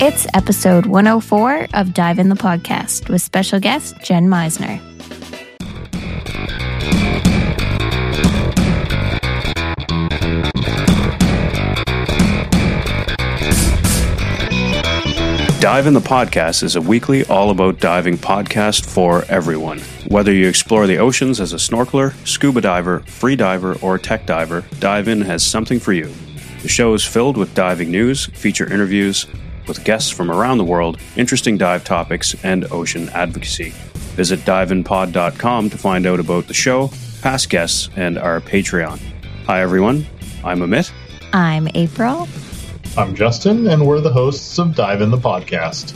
It's episode 104 of Dive in the Podcast with special guest Jen Meisner. Dive in the Podcast is a weekly all-about diving podcast for everyone. Whether you explore the oceans as a snorkeler, scuba diver, free diver, or tech diver, Dive In has something for you. The show is filled with diving news, feature interviews with guests from around the world, interesting dive topics, and ocean advocacy. Visit diveinpod.com to find out about the show, past guests, and our Patreon. Hi everyone, I'm Amit. I'm April. I'm Justin, and we're the hosts of Dive in the Podcast.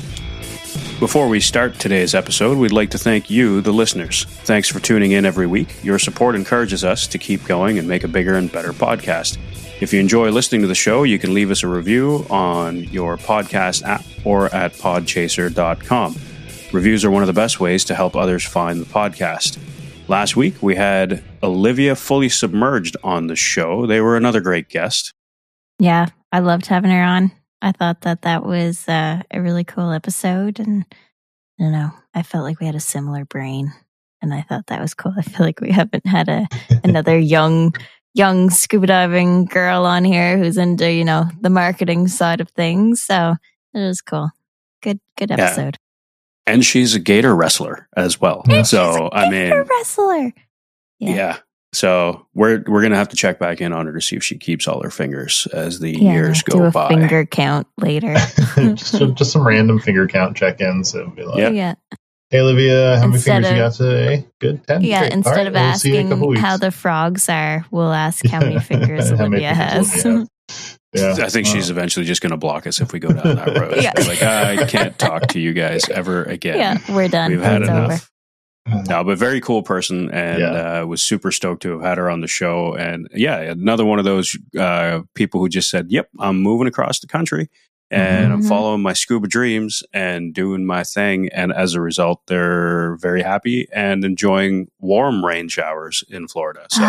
Before we start today's episode, we'd like to thank you, the listeners. Thanks for tuning in every week. Your support encourages us to keep going and make a bigger and better podcast. If you enjoy listening to the show, you can leave us a review on your podcast app or at podchaser.com. Reviews are one of the best ways to help others find the podcast. Last week, we had Olivia Fully Submerged on the show. They were another great guest. Yeah, I loved having her on. I thought that was a really cool episode. And I don't know, I felt like we had a similar brain. And I thought that was cool. I feel like we haven't had another young scuba diving girl on here who's into, the marketing side of things. So it was cool. Good episode. Yeah. And she's a gator wrestler as well. And so she's a gator wrestler. Yeah. So we're gonna have to check back in on her to see if she keeps all her fingers as the years go by. Do a finger count later. just some random finger count check-ins. It'll be like, yeah. Hey Olivia, how many fingers you got today? Good, 10. Yeah, great. instead right, of asking how the frogs are, we'll ask how many fingers Olivia has. Yeah. I think she's eventually just going to block us if we go down that road. Yeah. Like, I can't talk to you guys ever again. Yeah, we're done. We've had enough. Over. No, but very cool person, and was super stoked to have had her on the show. And yeah, another one of those people who just said, "Yep, I'm moving across the country, and I'm following my scuba dreams and doing my thing." And as a result, they're very happy and enjoying warm rain showers in Florida. So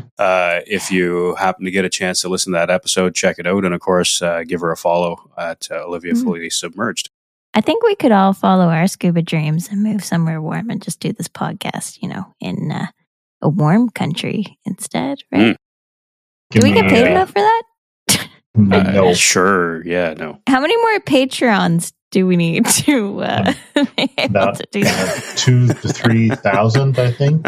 if you happen to get a chance to listen to that episode, check it out. And of course, give her a follow at Olivia Fully Submerged. I think we could all follow our scuba dreams and move somewhere warm and just do this podcast, in a warm country instead, right? Do we get paid enough for that? No. Sure. Yeah, no. How many more Patreons do we need to be able to do that? 2,000 to 3,000, I think.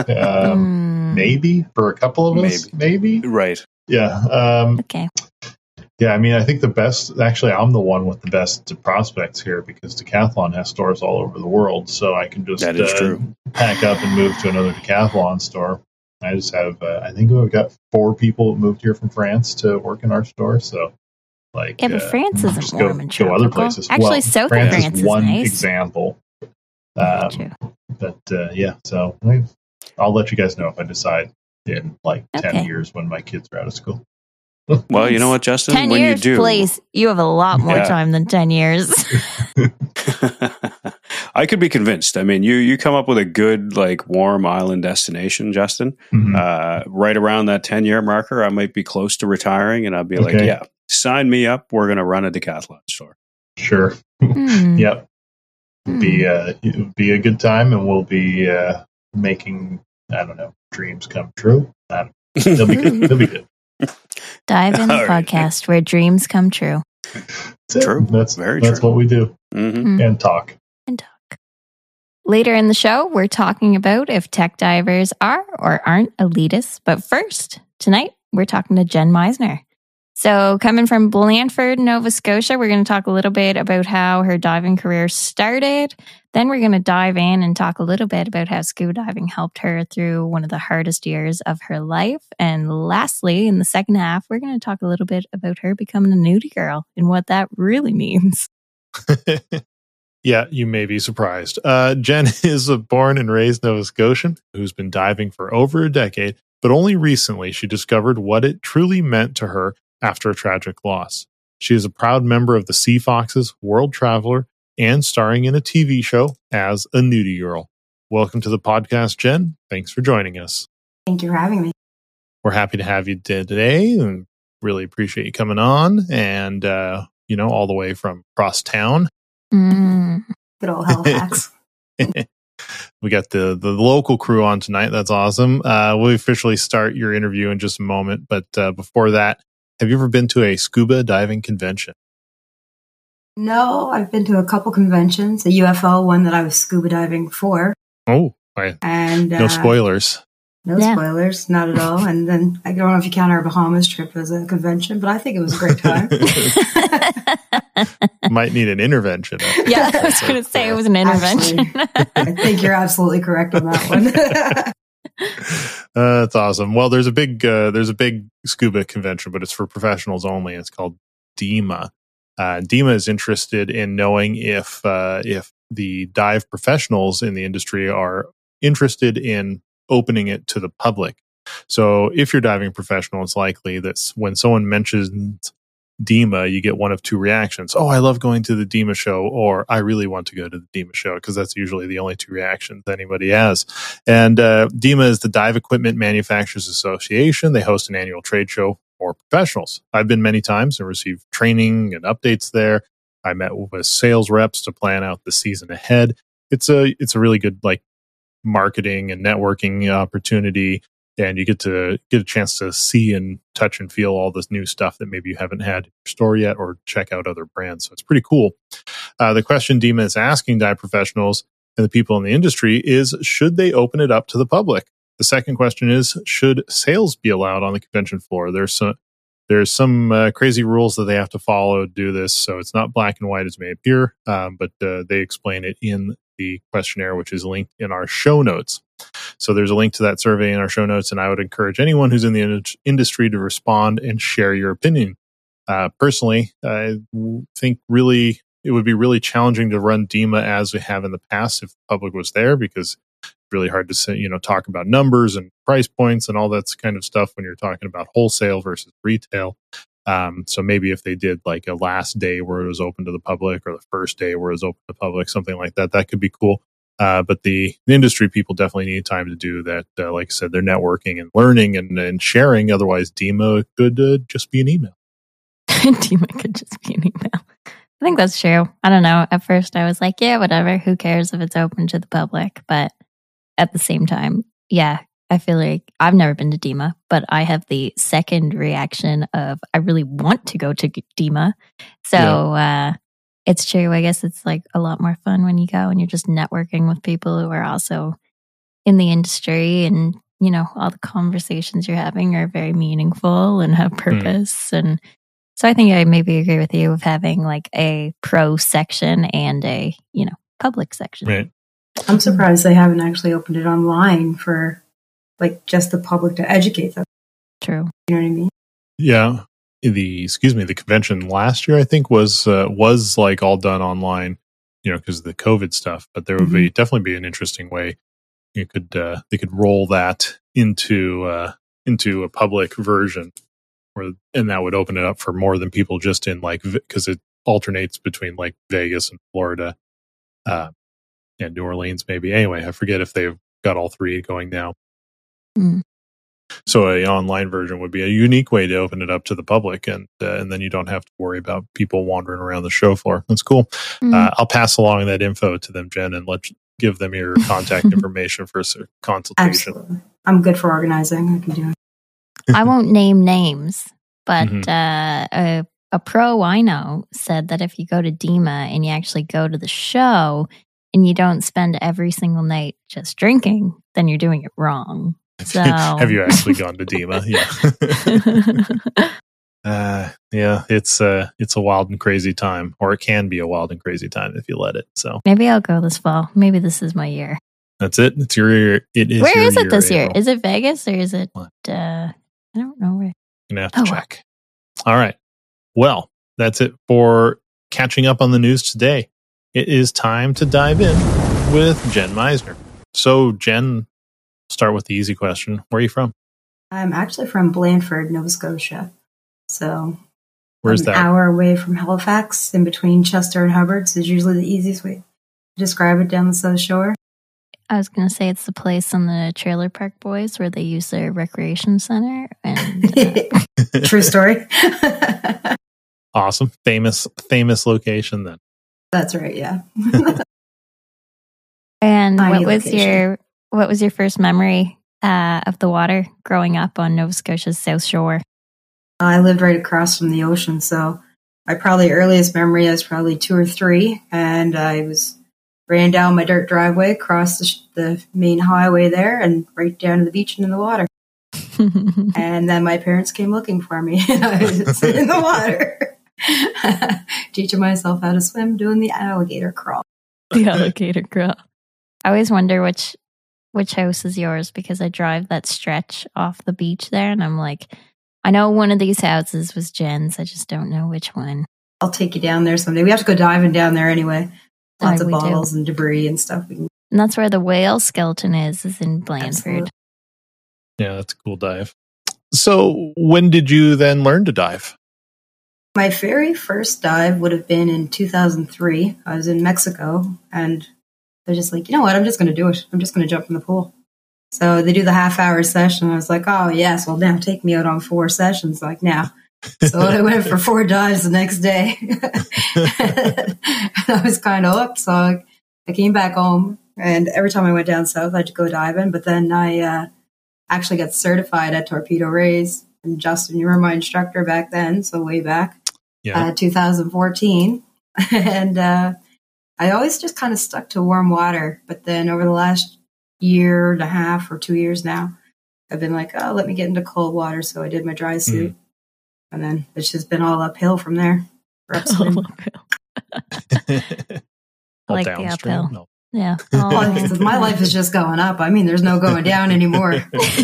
Maybe for a couple of us. Maybe. Right. Yeah. Okay. Yeah, I mean, I think the best, actually, I'm the one with the best prospects here because Decathlon has stores all over the world. So I can just pack up and move to another Decathlon store. I just have, I think we've got 4 people that moved here from France to work in our store. So, but France isn't warm and go other places. Actually, south of France is one nice. example. So I'll let you guys know if I decide in 10 years when my kids are out of school. Well, you know what, Justin? 10 when years, you do, please. You have a lot more time than 10 years. I could be convinced. I mean, you come up with a good, warm island destination, Justin. Right around that 10-year marker, I might be close to retiring, and I'll be like, yeah, sign me up. We're going to run a Decathlon store. Sure. Yep. It'll be a good time, and we'll be making, dreams come true. It'll be good. It'll be good. Dive in the podcast where dreams come true. True. That's what we do. And talk. Later in the show, we're talking about if tech divers are or aren't elitists. But first, tonight, we're talking to Jen Meisner. So coming from Blandford, Nova Scotia, we're going to talk a little bit about how her diving career started. Then we're going to dive in and talk a little bit about how scuba diving helped her through one of the hardest years of her life. And lastly, in the second half, we're going to talk a little bit about her becoming a nudie girl and what that really means. Yeah, you may be surprised. Jen is a born and raised Nova Scotian who's been diving for over a decade, but only recently she discovered what it truly meant to her after a tragic loss. She is a proud member of the Sea Foxes, World Traveler, and starring in a TV show as a nudie girl. Welcome to the podcast, Jen. Thanks for joining us. Thank you for having me. We're happy to have you today and really appreciate you coming on. And, all the way from across town. Good old Halifax. We got the local crew on tonight. That's awesome. We'll officially start your interview in just a moment. But before that, have you ever been to a scuba diving convention? No, I've been to a couple conventions, a UFO one that I was scuba diving for. Oh, right. And no spoilers. No spoilers, not at all. And then I don't know if you count our Bahamas trip as a convention, but I think it was a great time. Might need an intervention. Yeah, I was going to say it was an intervention. Actually, I think you're absolutely correct on that one. That's awesome. Well, there's a big scuba convention, but it's for professionals only. It's called DEMA. DEMA is interested in knowing if the dive professionals in the industry are interested in opening it to the public. So if you're a diving professional, it's likely that when someone mentions DEMA, you get one of two reactions. Oh, I love going to the DEMA show, or I really want to go to the DEMA show, because that's usually the only two reactions anybody has. And DEMA is the Dive Equipment Manufacturers Association. They host an annual trade show for professionals. I've been many times and received training and updates there. I met with sales reps to plan out the season ahead. It's a really good marketing and networking opportunity, and you get a chance to see and touch and feel all this new stuff that maybe you haven't had in your store yet, or check out other brands. So it's pretty cool. The question DEMA is asking dive professionals and the people in the industry is, should they open it up to the public? The second question is, should sales be allowed on the convention floor? There's some crazy rules that they have to follow to do this, so it's not black and white as may appear, but they explain it in the questionnaire, which is linked in our show notes. So there's a link to that survey in our show notes, and I would encourage anyone who's in the industry to respond and share your opinion. Personally, I think really it would be really challenging to run DEMA as we have in the past if the public was there, because it's really hard to say, talk about numbers and price points and all that kind of stuff when you're talking about wholesale versus retail. So maybe if they did like a last day where it was open to the public, or the first day where it was open to the public, something like that, that could be cool. But the industry people definitely need time to do that. Like I said, they're networking and learning and sharing. Otherwise, DEMA could just be an email. DEMA could just be an email. I think that's true. I don't know. At first, I was like, yeah, whatever. Who cares if it's open to the public? But at the same time, yeah, I feel like I've never been to DEMA, but I have the second reaction of I really want to go to DEMA. So it's true. I guess it's like a lot more fun when you go and you're just networking with people who are also in the industry, and all the conversations you're having are very meaningful and have purpose. And so I think I maybe agree with you of having like a pro section and a public section. Right. I'm surprised they haven't actually opened it online for like just the public to educate them. True. You know what I mean? Yeah. The convention last year, I think, was like all done online, because of the COVID stuff. But there would definitely be an interesting way they could roll that into a public version, and that would open it up for more than people just in because it alternates between like Vegas and Florida, and New Orleans maybe. Anyway, I forget if they've got all three going now. So an online version would be a unique way to open it up to the public, and then you don't have to worry about people wandering around the show floor. That's cool. I'll pass along that info to them, Jen, and give them your contact information for a consultation. Absolutely. I'm good for organizing. I can do it. I won't name names, but a pro I know said that if you go to DEMA and you actually go to the show and you don't spend every single night just drinking, then you're doing it wrong. So have you actually gone to DEMA? Yeah. It's a wild and crazy time, or it can be a wild and crazy time if you let it. So maybe I'll go this fall. Maybe this is my year. That's it. It's your year. It is. Where is it this April. year? Is it Vegas or is it? I don't know where. You're gonna have to check. All right. Well, that's it for catching up on the news today. It is time to dive in with Jen Meisner. So, Jen, start with the easy question. Where are you from? I'm actually from Blandford, Nova Scotia. So where's that? An hour away from Halifax, in between Chester and Hubbards is usually the easiest way to describe it down the South Shore. I was going to say it's the place on the Trailer Park Boys where they use their recreation center. And True story. Awesome. Famous location then. That's right, yeah. And what was your first memory of the water growing up on Nova Scotia's South Shore? I lived right across from the ocean, so my probably earliest memory I was probably 2 or 3, and I ran down my dirt driveway, across the main highway there, and right down to the beach and in the water. And then my parents came looking for me, and I was in the water, teaching myself how to swim, doing the alligator crawl. The alligator crawl. I always wonder which house is yours, because I drive that stretch off the beach there, and I'm like, I know one of these houses was Jen's. I just don't know which one. I'll take you down there someday. We have to go diving down there anyway. Lots of bottles and debris and stuff. And that's where the whale skeleton is in Blandford. Absolutely. Yeah, that's a cool dive. So when did you then learn to dive? My very first dive would have been in 2003. I was in Mexico, and they're just like, you know what? I'm just going to do it. I'm just going to jump in the pool. So they do the half-hour session. I was like, oh, yes, well, now take me out on 4 sessions. Like, now. So I went for 4 dives the next day. I was kind of hooked. So I came back home, and every time I went down south, I had to go diving. But then I actually got certified at Torpedo Rays. And Justin, you were my instructor back then, so way back, 2014. And I always just kind of stuck to warm water. But then over the last year and a half or 2 years now, I've been like, oh, let me get into cold water. So I did my dry suit. And then it's just been all uphill from there. Like the uphill. No. Yeah. My life is just going up. I mean, there's no going down anymore.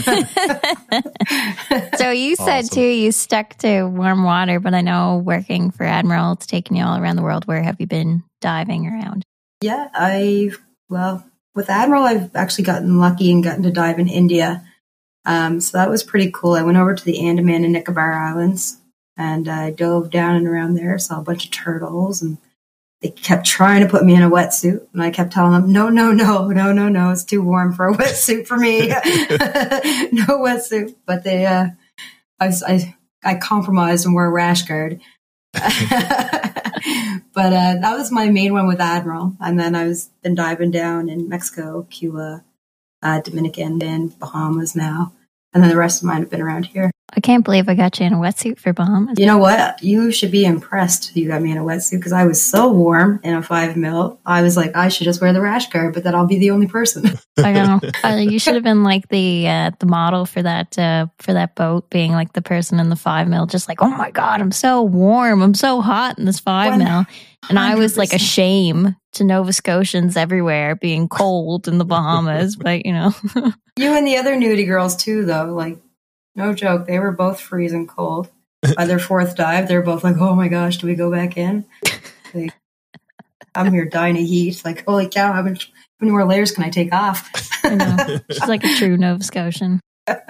So you said too, you stuck to warm water, but I know working for Admiral, it's taken you all around the world. Where have you been diving around? Yeah, with Admiral, I've actually gotten lucky and gotten to dive in India. So that was pretty cool. I went over to the Andaman and Nicobar Islands, and I dove down and around there, saw a bunch of turtles, and they kept trying to put me in a wetsuit, and I kept telling them, no, it's too warm for a wetsuit for me. No wetsuit. But they, I compromised and wore a rash guard. But that was my main one with Admiral. And then been diving down in Mexico, Cuba, Dominican, and Bahamas now. And then the rest of mine have been around here. I can't believe I got you in a wetsuit for Bahamas. You know what? You should be impressed you got me in a wetsuit, because I was so warm in a 5 mil. I was like, I should just wear the rash guard, but then I'll be the only person. I know. You should have been like the model for that boat, being like the person in the 5 mil, just like, oh my God, I'm so warm. I'm so hot in this 5 mil. And I was like a shame to Nova Scotians everywhere being cold in the Bahamas. But, you know. You and the other nudie girls too, though. Like, no joke. They were both freezing cold. By their 4th dive, they're both like, oh my gosh, do we go back in? Like, I'm here dying of heat. Like, holy cow, how many more layers can I take off? I know. She's like a true Nova Scotian.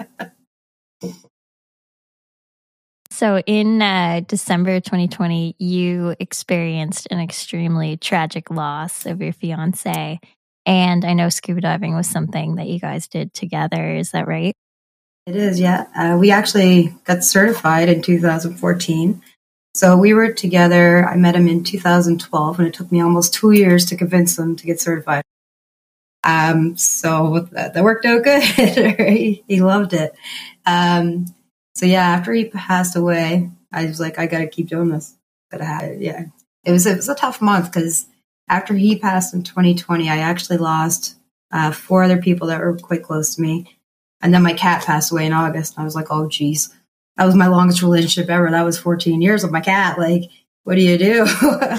So in December 2020, you experienced an extremely tragic loss of your fiance. And I know scuba diving was something that you guys did together. Is that right? It is, yeah. We actually got certified in 2014. So we were together. I met him in 2012, and it took me almost 2 years to convince him to get certified. So that worked out good. He loved it. So yeah, after he passed away, I was like, I got to keep doing this. Gotta have it. Yeah, it was a tough month, because after he passed in 2020, I actually lost 4 other people that were quite close to me. And then my cat passed away in August. And I was like, oh, geez, that was my longest relationship ever. That was 14 years with my cat. Like, what do you do?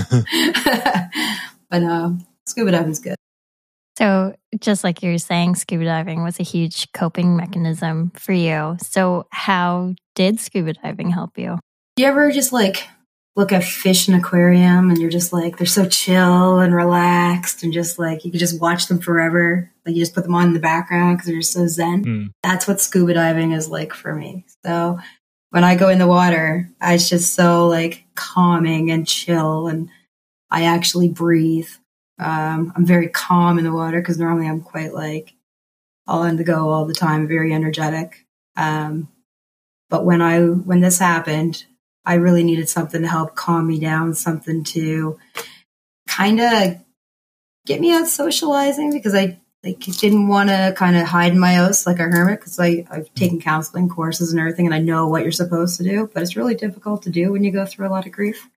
But scuba diving's good. So just like you were saying, scuba diving was a huge coping mechanism for you. So how did scuba diving help you? Do you ever just like look at fish in an aquarium and you're just like, they're so chill and relaxed, and just like you could just watch them forever? Like you just put them on in the background because they're so zen. That's what scuba diving is like for me. So when I go in the water, it's just so like calming and chill, and I actually breathe. I'm very calm in the water, because normally I'm quite like all on the go all the time, very energetic. But when this happened, I really needed something to help calm me down, something to kind of get me out socializing, because I didn't want to kind of hide in my house like a hermit, because I've taken counseling courses and everything, and I know what you're supposed to do, but it's really difficult to do when you go through a lot of grief.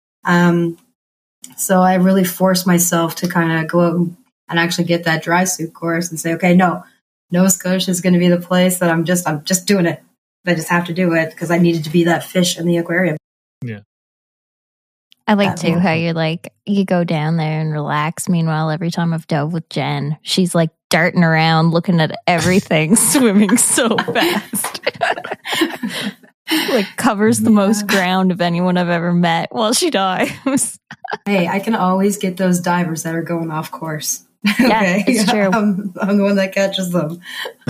So I really forced myself to kind of go out and actually get that dry suit course and say, okay, no, Nova Scotia is going to be the place that I'm just doing it. I just have to do it because I needed to be that fish in the aquarium. Yeah. I like too how you're like, you go down there and relax. Meanwhile, every time I've dove with Jen, she's like darting around, looking at everything, swimming so fast. Like covers the most ground of anyone I've ever met while she dives. Hey, I can always get those divers that are going off course. Yeah, okay? it's true. I'm the one that catches them.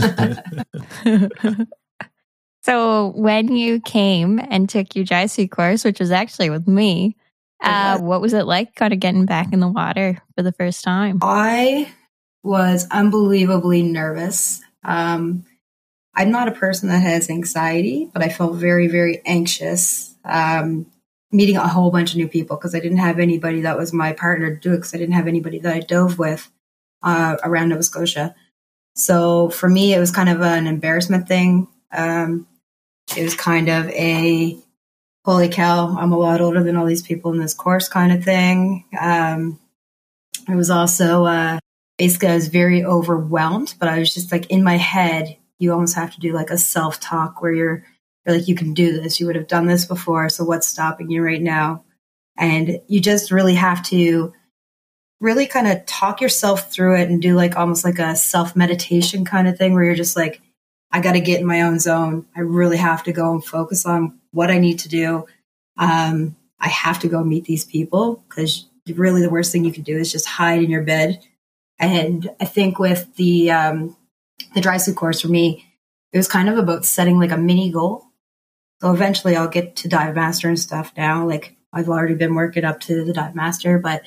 So when you came and took your dry suit course, which was actually with me, what was it like kind of getting back in the water for the first time? I was unbelievably nervous. I'm not a person that has anxiety, but I felt very, very anxious meeting a whole bunch of new people, because I didn't have anybody that was my partner to do it, because I didn't have anybody that I dove with around Nova Scotia. So for me, it was kind of an embarrassment thing. It was kind of a, holy cow, I'm a lot older than all these people in this course kind of thing. It was also, basically I was very overwhelmed, but I was just like in my head, you almost have to do like a self-talk where you're like, you can do this. You would have done this before. So what's stopping you right now? And you just really have to really kind of talk yourself through it and do like almost like a self-meditation kind of thing where you're just like, I got to get in my own zone. I really have to go and focus on what I need to do. I have to go meet these people, because really the worst thing you can do is just hide in your bed. And I think with the dry suit course for me, it was kind of about setting like a mini goal. So eventually I'll get to dive master and stuff now. Like I've already been working up to the dive master, but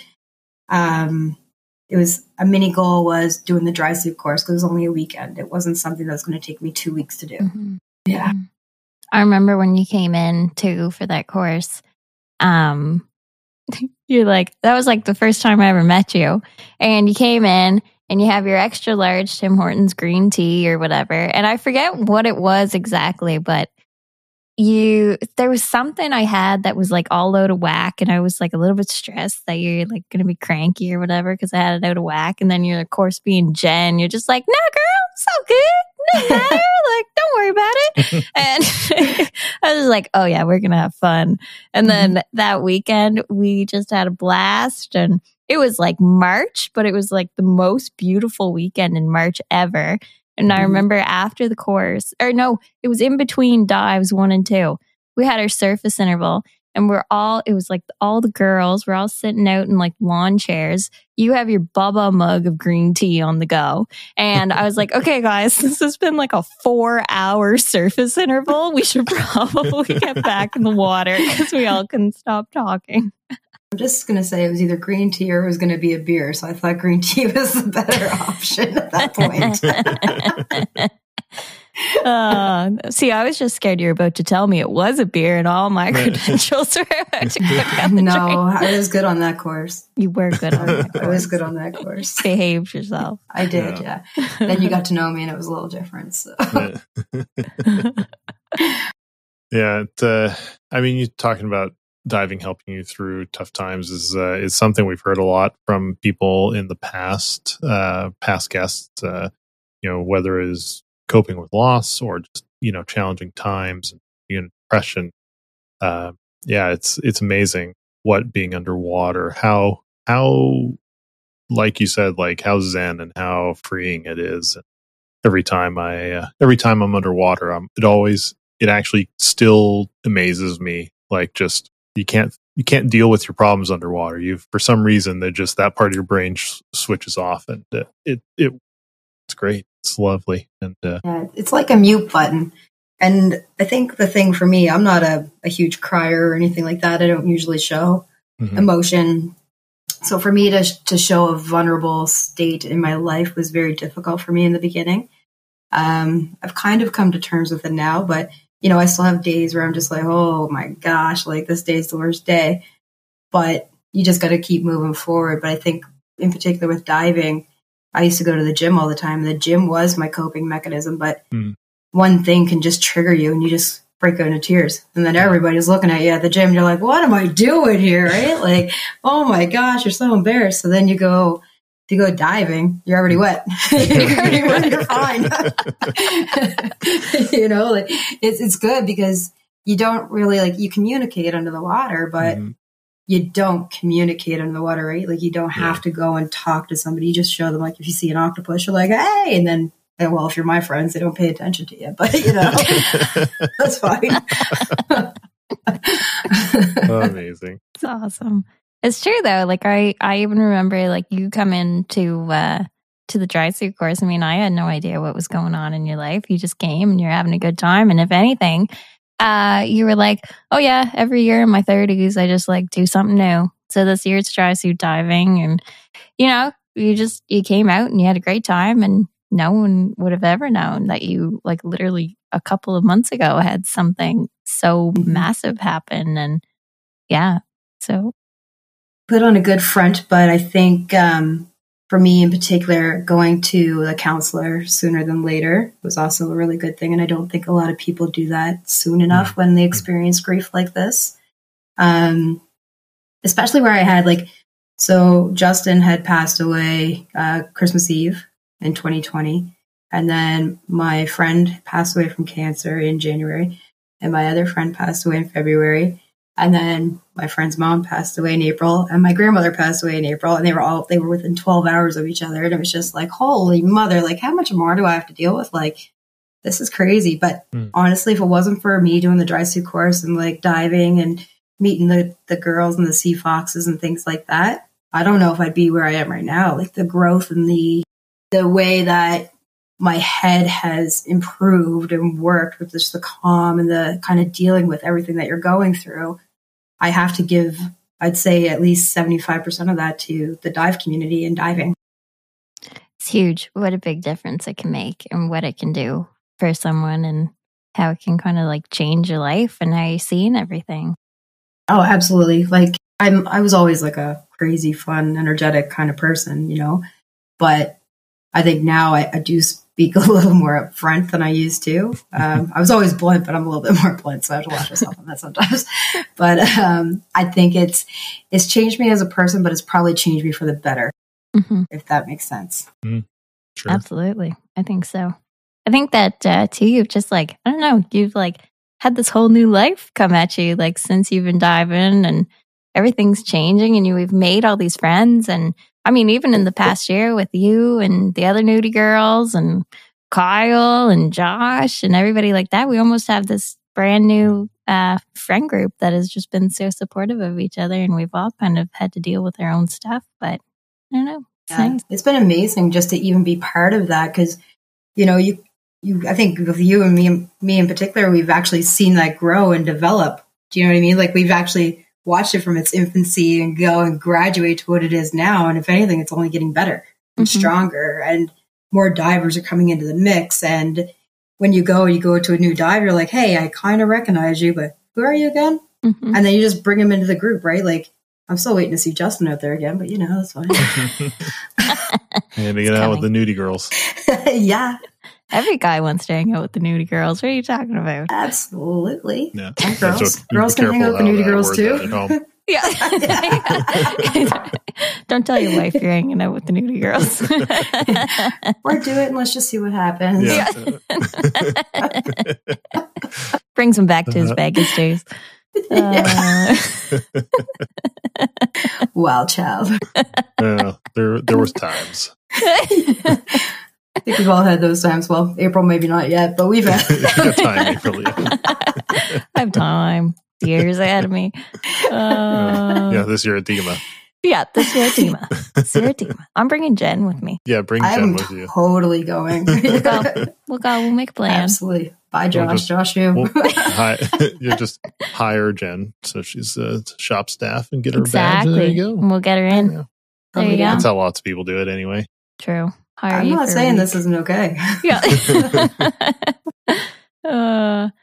it was a mini goal was doing the dry suit course, because it was only a weekend. It wasn't something that was going to take me 2 weeks to do. Mm-hmm. Yeah. I remember when you came in too for that course, you're like, that was like the first time I ever met you. And you came in and you have your extra large Tim Hortons green tea or whatever. And I forget what it was exactly, but there was something I had that was like all out of whack, and I was like a little bit stressed that you're like going to be cranky or whatever because I had it out of whack. And then you're, of course, being Jen, you're just like, no, girl, it's all good. No matter. Like, don't worry about it. And I was like, oh yeah, we're going to have fun. And then that weekend we just had a blast, and it was like March, but it was like the most beautiful weekend in March ever. And I remember after the course, or no, it was in between dives 1 and 2. We had our surface interval, and it was like all the girls, we're all sitting out in like lawn chairs. You have your Bubba mug of green tea on the go. And I was like, okay, guys, this has been like a 4-hour surface interval. We should probably get back in the water because we all couldn't stop talking. I'm just going to say it was either green tea or it was going to be a beer. So I thought green tea was the better option at that point. See, I was just scared you were about to tell me it was a beer and all my credentials were about to go down the drain. I was good on that course. You were good on that course. I was good on that course. Behaved yourself. I did, yeah. Then you got to know me and it was a little different. So. Yeah. I mean, you're talking about diving helping you through tough times is something we've heard a lot from people in the past guests, whether it is coping with loss or just, challenging times and depression. It's amazing what being underwater, how, like you said, like how zen and how freeing it is. Every time I'm underwater, it actually still amazes me. Like just, you can't deal with your problems underwater. For some reason that part of your brain switches off, and it's great. It's lovely, and it's like a mute button. And I think the thing for me, I'm not a huge crier or anything like that. I don't usually show emotion. So for me to show a vulnerable state in my life was very difficult for me in the beginning. I've kind of come to terms with it now, but I still have days where I'm just like, oh my gosh, like this day is the worst day. But you just got to keep moving forward. But I think in particular with diving, I used to go to the gym all the time. The gym was my coping mechanism, but one thing can just trigger you and you just break out into tears. And then everybody's looking at you at the gym. You're like, what am I doing here? Right? Like, oh my gosh, you're so embarrassed. So then if you go diving, you're already wet. You're fine. Like it's good because you don't really you communicate under the water, but you don't communicate under the water, right? Like you don't have to go and talk to somebody. You just show them, like if you see an octopus, you're like, hey, and then, well, if you're my friends, they don't pay attention to you, but that's fine. Amazing. It's awesome. It's true though. Like I even remember like you come into to the dry suit course. I mean, I had no idea what was going on in your life. You just came and you're having a good time. And if anything, you were like, oh yeah, every year in my 30s, I just like do something new. So this year it's dry suit diving, and you came out and you had a great time, and no one would have ever known that you like literally a couple of months ago had something so massive happen. And so put on a good front. But I think for me in particular, going to the counselor sooner than later was also a really good thing. And I don't think a lot of people do that soon enough when they experience grief like this. Especially where I had so Justin had passed away Christmas Eve in 2020. And then my friend passed away from cancer in January. And my other friend passed away in February. And then my friend's mom passed away in April, and my grandmother passed away in April, and they were within 12 hours of each other. And it was just like, holy mother, like how much more do I have to deal with? Like, this is crazy. But honestly, if it wasn't for me doing the dry suit course and like diving and meeting the girls and the sea foxes and things like that, I don't know if I'd be where I am right now. Like the growth and the way that my head has improved and worked with just the calm and the kind of dealing with everything that you're going through. I have to give, I'd say, at least 75% of that to the dive community and diving. It's huge. What a big difference it can make and what it can do for someone and how it can kind of like change your life and how you see and everything. Oh, absolutely. Like I was always like a crazy, fun, energetic kind of person, but I think now I do speak a little more upfront than I used to. I was always blunt, but I'm a little bit more blunt, so I have to watch myself on that sometimes. But I think it's changed me as a person, but it's probably changed me for the better, if that makes sense. Sure. Absolutely. I think so. I think that too, you've just like, I don't know, you've like had this whole new life come at you, like since you've been diving and everything's changing and we've made all these friends. And I mean, even in the past year with you and the other Nudie girls and Kyle and Josh and everybody like that, we almost have this brand new friend group that has just been so supportive of each other. And we've all kind of had to deal with our own stuff. But I don't know. It's nice. It's been amazing just to even be part of that because, I think with you and me in particular, we've actually seen that grow and develop. Do you know what I mean? Like we've actually watched it from its infancy and go and graduate to what it is now. And if anything, it's only getting better and stronger and more divers are coming into the mix. And when you go to a new dive, you're like, hey, I kind of recognize you, but who are you again? And then you just bring them into the group, right? Like I'm still waiting to see Justin out there again, but that's fine. And to get out with the Nudie girls. Yeah. Every guy wants to hang out with the Nudie girls. What are you talking about? Absolutely. Yeah. And girls can hang out with the Nudie girls too. Yeah. Don't tell your wife you're hanging out with the Nudie girls. Or do it and let's just see what happens. Yeah. Brings him back to his Vegas days. Wild child. There was times. I think we've all had those times. Well, April maybe not yet, but we've had. You got time, April. Yeah. I have time. Years ahead of me. This year at DEMA. Yeah, this year at DEMA. I'm bringing Jen with me. Yeah, bring Jen with you. Totally going. We'll go. We'll make a plan. Absolutely. Bye, Josh. Josh, you. You just hire Jen so she's shop staff and get her badge. And there you go. And we'll get her in. Yeah. There you go. That's how lots of people do it anyway. True. I'm not saying this isn't okay. Yeah.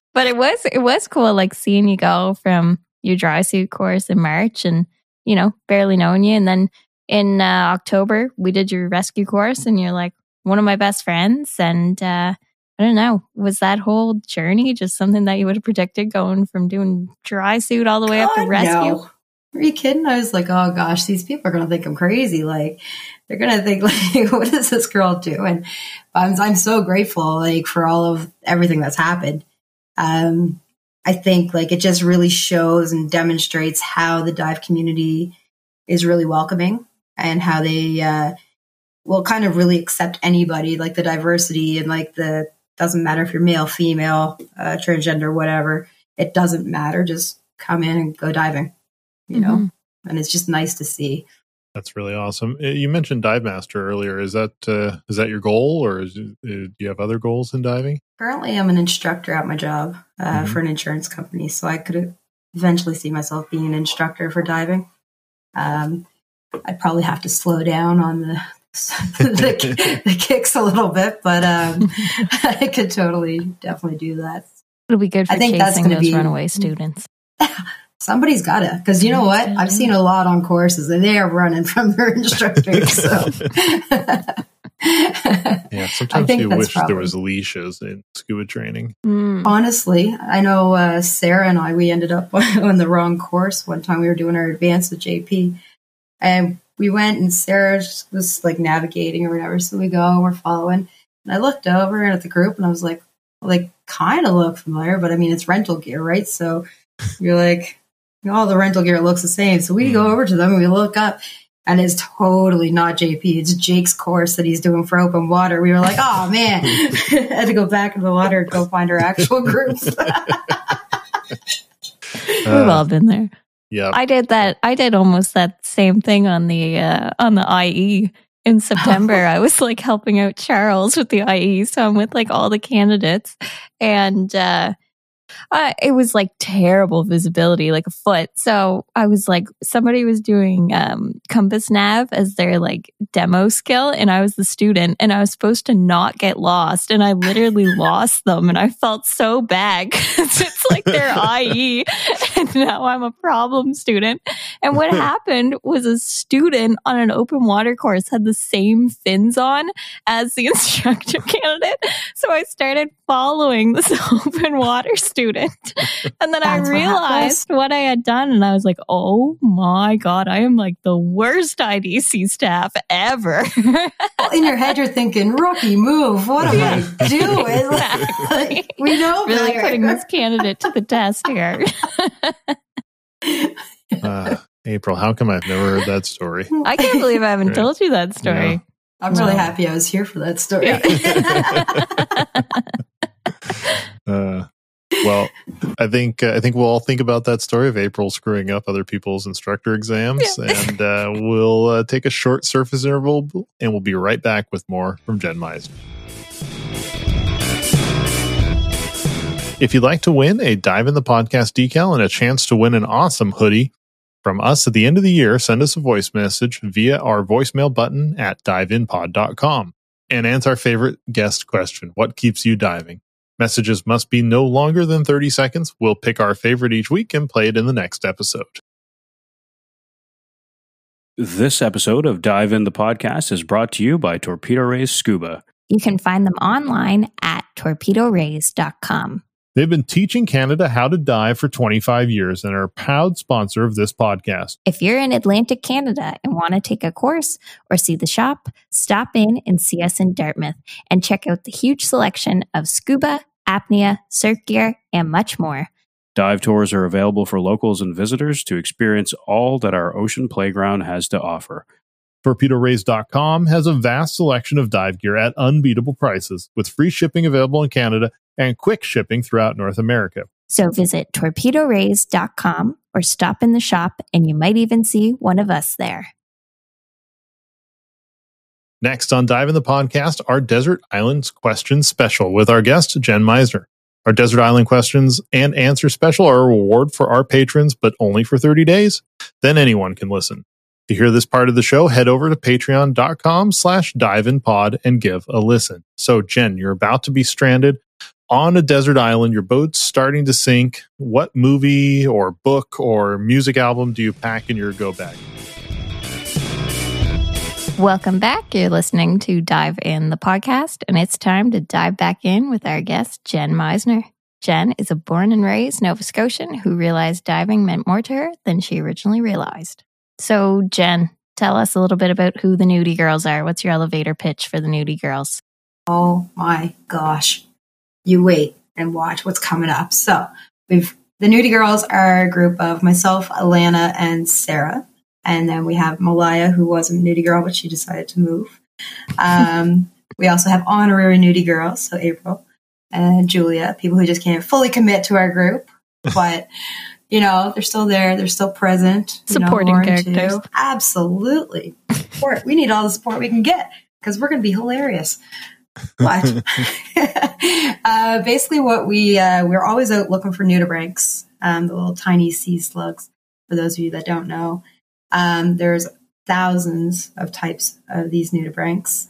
But it was cool, like seeing you go from your dry suit course in March and, barely knowing you. And then in October, we did your rescue course and you're like one of my best friends. And I don't know, was that whole journey just something that you would have predicted going from doing dry suit all the way up to rescue? No. Are you kidding? I was like, oh gosh, these people are going to think I'm crazy. Like, they're going to think, like, what does this girl do? And I'm so grateful, like, for all of everything that's happened. I think, like, it just really shows and demonstrates how the dive community is really welcoming and how they will kind of really accept anybody, like the diversity and like doesn't matter if you're male, female, transgender, whatever. It doesn't matter. Just come in and go diving. And it's just nice to see. That's really awesome. You mentioned Dive Master earlier. Is that your goal, or do you have other goals in diving? Currently, I'm an instructor at my job for an insurance company, so I could eventually see myself being an instructor for diving. I'd probably have to slow down on the kicks a little bit, but I could definitely do that. It'll be good for chasing those runaway students. Somebody's got to, because you know what? I've seen a lot on courses and they are running from their instructors. So. Yeah, sometimes you wish there was leashes in scuba training. Honestly, I know Sarah and we ended up on the wrong course one time. We were doing our advanced with JP, and we went and Sarah was like navigating or whatever. So we go, we're following, and I looked over at the group and I was like kind of look familiar, but I mean, it's rental gear, right? So you're like, all the rental gear looks the same. So we go over to them and we look up, and it's totally not JP. It's Jake's course that he's doing for open water. We were like, oh man, I had to go back in the water and go find our actual group. We've all been there. Yeah, I did that. I did almost that same thing on the IE in September. I was like helping out Charles with the IE, so I'm with like all the candidates, and it was like terrible visibility, like a foot. So I was like, somebody was doing compass nav as their like demo skill, and I was the student, and I was supposed to not get lost, and I literally lost them, and I felt so bad because it's like their IE, and now I'm a problem student. And what happened was a student on an open water course had the same fins on as the instructor candidate, so I started following this open water student. And then I realized what I had done, and I was like, oh my God, I am like the worst IDC staff ever. Well, in your head, you're thinking, rookie move, what am I doing? Exactly. Like, we know really better. putting this candidate to the test here. April, how come I've never heard that story? I can't believe I haven't told you that story. Yeah. I'm really happy I was here for that story. Well, I think we'll all think about that story of April screwing up other people's instructor exams, and we'll take a short surface interval, and we'll be right back with more from Jen Meisner. If you'd like to win a Dive in the Podcast decal and a chance to win an awesome hoodie from us at the end of the year, send us a voice message via our voicemail button at diveinpod.com and answer our favorite guest question: what keeps you diving? Messages must be no longer than 30 seconds. We'll pick our favorite each week and play it in the next episode. This episode of Dive in the Podcast is brought to you by Torpedo Rays Scuba. You can find them online at torpedorays.com. They've been teaching Canada how to dive for 25 years and are a proud sponsor of this podcast. If you're in Atlantic Canada and want to take a course or see the shop, stop in and see us in Dartmouth and check out the huge selection of scuba, apnea, surf gear, and much more. Dive tours are available for locals and visitors to experience all that our ocean playground has to offer. TorpedoRays.com has a vast selection of dive gear at unbeatable prices, with free shipping available in Canada and quick shipping throughout North America. So visit torpedorays.com or stop in the shop, and you might even see one of us there. Next on Dive in the Podcast, our Desert Islands Question Special with our guest, Jen Meisner. Our Desert Island Questions and Answer Special are a reward for our patrons, but only for 30 days. Then anyone can listen. To hear this part of the show, head over to patreon.com/diveinpod and give a listen. So, Jen, you're about to be stranded on a desert island, your boat's starting to sink. What movie or book or music album do you pack in your go bag? Welcome back. You're listening to Dive In, the podcast, and it's time to dive back in with our guest, Jen Meisner. Jen is a born and raised Nova Scotian who realized diving meant more to her than she originally realized. So, Jen, tell us a little bit about who the Nudie Girls are. What's your elevator pitch for the Nudie Girls? Oh my gosh. You wait and watch what's coming up. So the Nudie Girls are a group of myself, Alana, and Sarah. And then we have Malaya, who was a Nudie Girl, but she decided to move. We also have honorary Nudie Girls, so April and Julia, people who just can't fully commit to our group. But, they're still there. They're still present. Supporting characters. Too. Absolutely. Support. We need all the support we can get because we're going to be hilarious. But basically what we're always out looking for nudibranchs, the little tiny sea slugs, for those of you that don't know. There's thousands of types of these nudibranchs.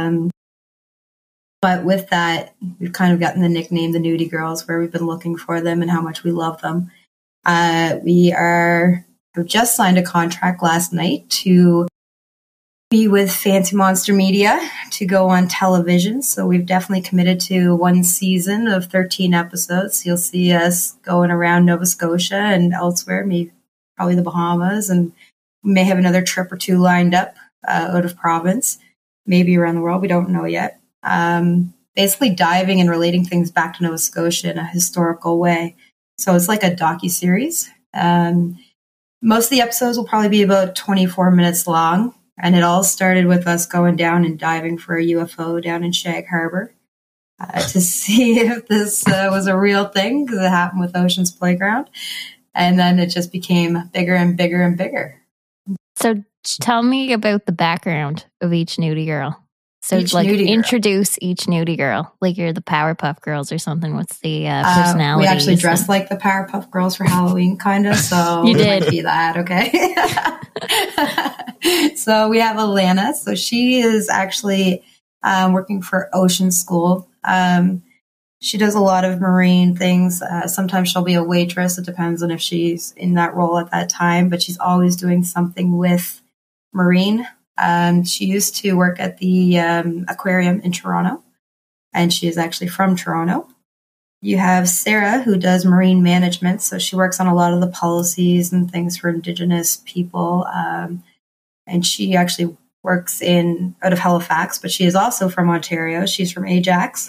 But with that, we've kind of gotten the nickname the Nudie Girls, where we've been looking for them and how much we love them. We have just signed a contract last night to be with Fancy Monster Media to go on television. So we've definitely committed to one season of 13 episodes. You'll see us going around Nova Scotia and elsewhere, maybe probably the Bahamas, and we may have another trip or two lined up out of province, maybe around the world. We don't know yet. Basically diving and relating things back to Nova Scotia in a historical way. So it's like a docuseries. Most of the episodes will probably be about 24 minutes long. And it all started with us going down and diving for a UFO down in Shag Harbor to see if this was a real thing, because it happened with Ocean's Playground. And then it just became bigger and bigger and bigger. So tell me about the background of each Nudie Girl. So introduce each Nudie Girl, like you're the Powerpuff Girls or something. What's the personality? We actually dressed like the Powerpuff Girls for Halloween, kind of. So you did be that, okay? So we have Alana. So she is actually working for Ocean School. She does a lot of marine things. Sometimes she'll be a waitress. It depends on if she's in that role at that time, but she's always doing something with marine. She used to work at the aquarium in Toronto, and she is actually from Toronto. You have Sarah, who does marine management, so she works on a lot of the policies and things for Indigenous people, and she actually works out of Halifax, but she is also from Ontario. She's from Ajax.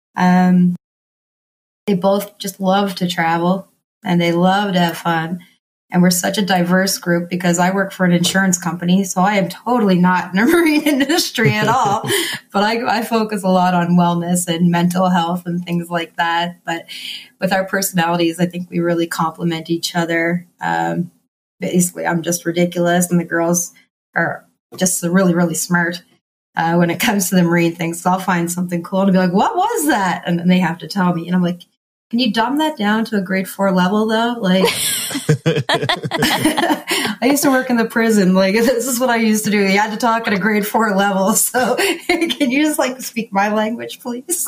They both just love to travel, and they love to have fun. And we're such a diverse group because I work for an insurance company, so I am totally not in the marine industry at all. But I focus a lot on wellness and mental health and things like that. But with our personalities, I think we really complement each other. Basically, I'm just ridiculous, and the girls are just really, really smart when it comes to the marine things. So I'll find something cool and be like, "What was that?" And then they have to tell me, and I'm like, "Can you dumb that down to a grade 4 level, though?" Like, I used to work in the prison. Like, this is what I used to do. You had to talk at a grade 4 level. So can you just speak my language, please?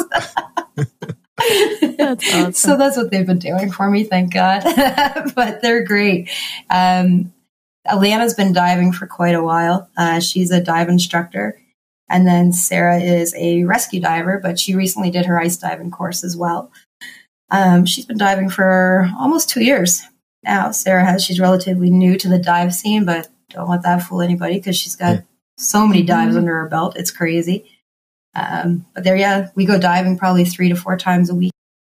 That's awesome. So that's what they've been doing for me, thank God. But they're great. Alana's been diving for quite a while. She's a dive instructor. And then Sarah is a rescue diver, but she recently did her ice diving course as well. She's been diving for almost 2 years now. Sarah she's relatively new to the dive scene, but don't let that fool anybody because she's got so many dives under her belt. It's crazy. But we go diving probably 3 to 4 times a week.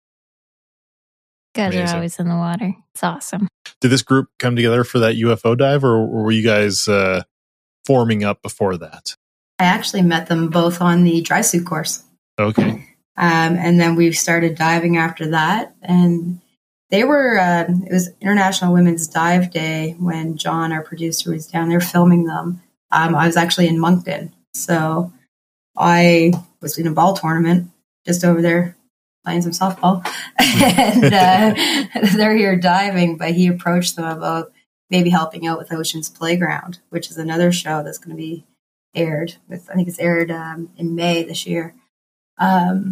Guys are always in the water. It's awesome. Did this group come together for that UFO dive, or were you guys forming up before that? I actually met them both on the dry suit course. Okay. And then we started diving after that. And they were, it was International Women's Dive Day when John, our producer, was down there filming them. I was actually in Moncton. So I was in a ball tournament just over there playing some softball. And they're here diving, but he approached them about maybe helping out with Ocean's Playground, which is another show that's going to be aired. I think it's aired in May this year.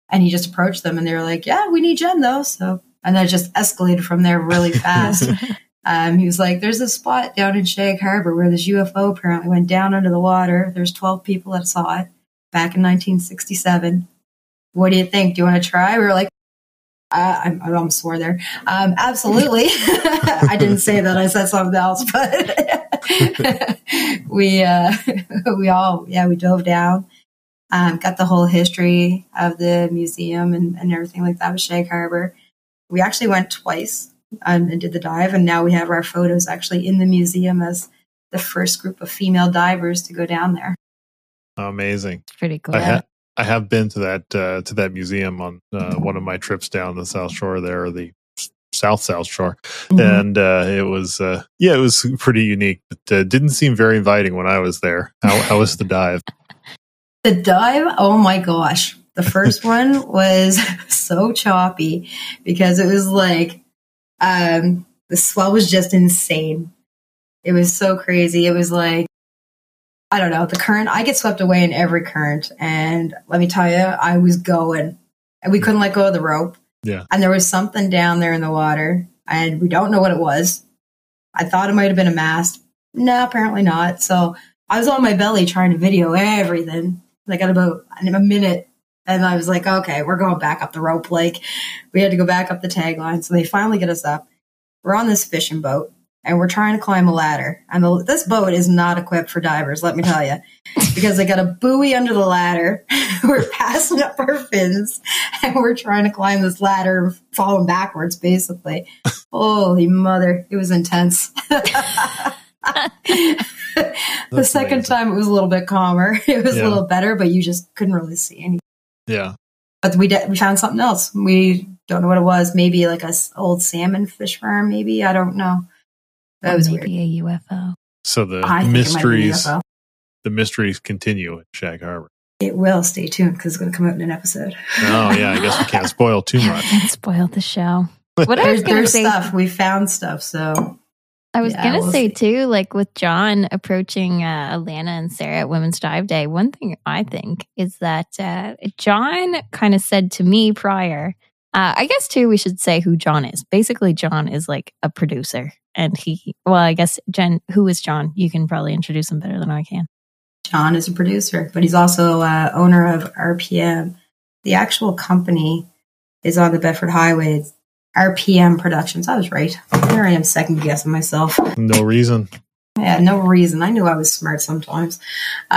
And he just approached them and they were like, yeah, we need Jen though. So, and that just escalated from there really fast. He was like, there's a spot down in Shag Harbor where this UFO apparently went down under the water. There's 12 people that saw it back in 1967. What do you think? Do you want to try? We were like, I almost swore there. Absolutely. I didn't say that. I said something else, but we dove down, got the whole history of the museum and everything like that with Shag Harbor. We actually went twice and did the dive, and now we have our photos actually in the museum as the first group of female divers to go down there. Amazing. It's pretty cool. I have been to that museum on one of my trips down the South Shore there, or the South Shore, and it was pretty unique, but didn't seem very inviting when I was there. How was the dive? The dive, oh my gosh. The first one was so choppy because it was like the swell was just insane. It was so crazy. It was like, I don't know, the current, I get swept away in every current. And let me tell you, I was going and we couldn't let go of the rope. Yeah. And there was something down there in the water and we don't know what it was. I thought it might have been a mast. No, apparently not. So I was on my belly trying to video everything. I got about a minute and I was like, okay, we're going back up the rope. Like we had to go back up the tag line. So they finally get us up. We're on this fishing boat. And we're trying to climb a ladder. And this boat is not equipped for divers, let me tell you. Because they got a buoy under the ladder. We're passing up our fins. And we're trying to climb this ladder, falling backwards, basically. Holy mother. It was intense. The second time, it was a little bit calmer. It was a little better, but you just couldn't really see anything. Yeah. But we found something else. We don't know what it was. Maybe like a old salmon fish farm, maybe. I don't know. That was maybe weird. A UFO. So the mysteries continue at Shag Harbor. It will. Stay tuned because it's going to come out in an episode. Oh yeah, I guess we can't spoil too much. Can't spoil the show. What I was going to say, stuff we found stuff. So I was going to say too, like with John approaching Alana and Sarah at Women's Dive Day. One thing I think is that John kind of said to me prior. I guess too, we should say who John is. Basically, John is like a producer. And I guess, Jen, who is John? You can probably introduce him better than I can. John is a producer, but he's also owner of RPM. The actual company is on the Bedford Highway. It's RPM Productions. I was right. There I am second guessing myself. No reason. Yeah, no reason. I knew I was smart sometimes. So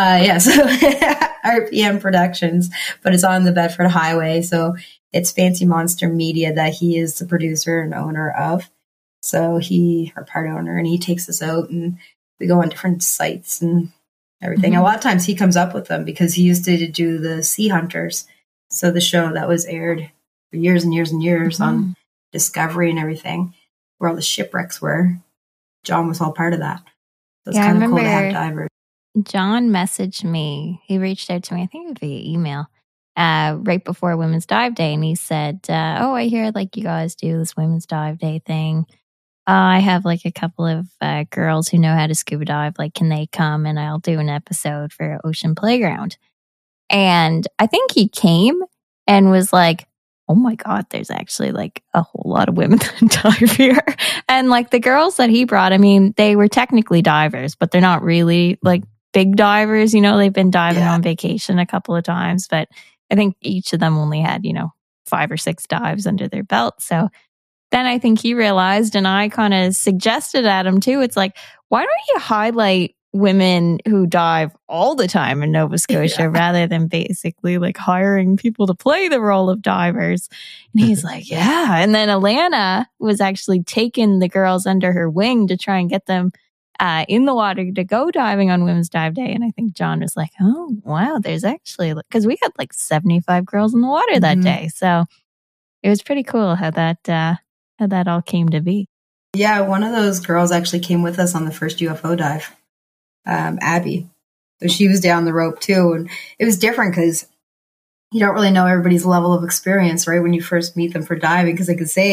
RPM Productions, but it's on the Bedford Highway. So it's Fancy Monster Media that he is the producer and owner of. So our part owner, and he takes us out and we go on different sites and everything. A lot of times he comes up with them because he used to do the Sea Hunters. So the show that was aired for years and years and years on Discovery and everything, where all the shipwrecks were. John was all part of that. So it's kind of cool to have divers. John messaged me. He reached out to me, I think via email, right before Women's Dive Day. And he said, I hear like you guys do this Women's Dive Day thing. I have like a couple of girls who know how to scuba dive. Like, can they come and I'll do an episode for Ocean Playground? And I think he came and was like, oh my God, there's actually like a whole lot of women that dive here. And like the girls that he brought, I mean, they were technically divers, but they're not really like big divers. They've been diving on vacation a couple of times, but I think each of them only had, 5 or 6 dives under their belt. So then I think he realized, and I kind of suggested at him too, it's like, why don't you highlight women who dive all the time in Nova Scotia rather than basically like hiring people to play the role of divers? And he's like, yeah. And then Alana was actually taking the girls under her wing to try and get them in the water to go diving on Women's Dive Day. And I think John was like, oh, wow, there's actually, because we had like 75 girls in the water that day. So it was pretty cool how that all came to be. Yeah, one of those girls actually came with us on the first UFO dive, Abby. So she was down the rope too. And it was different because you don't really know everybody's level of experience, right, when you first meet them for diving. Because I could say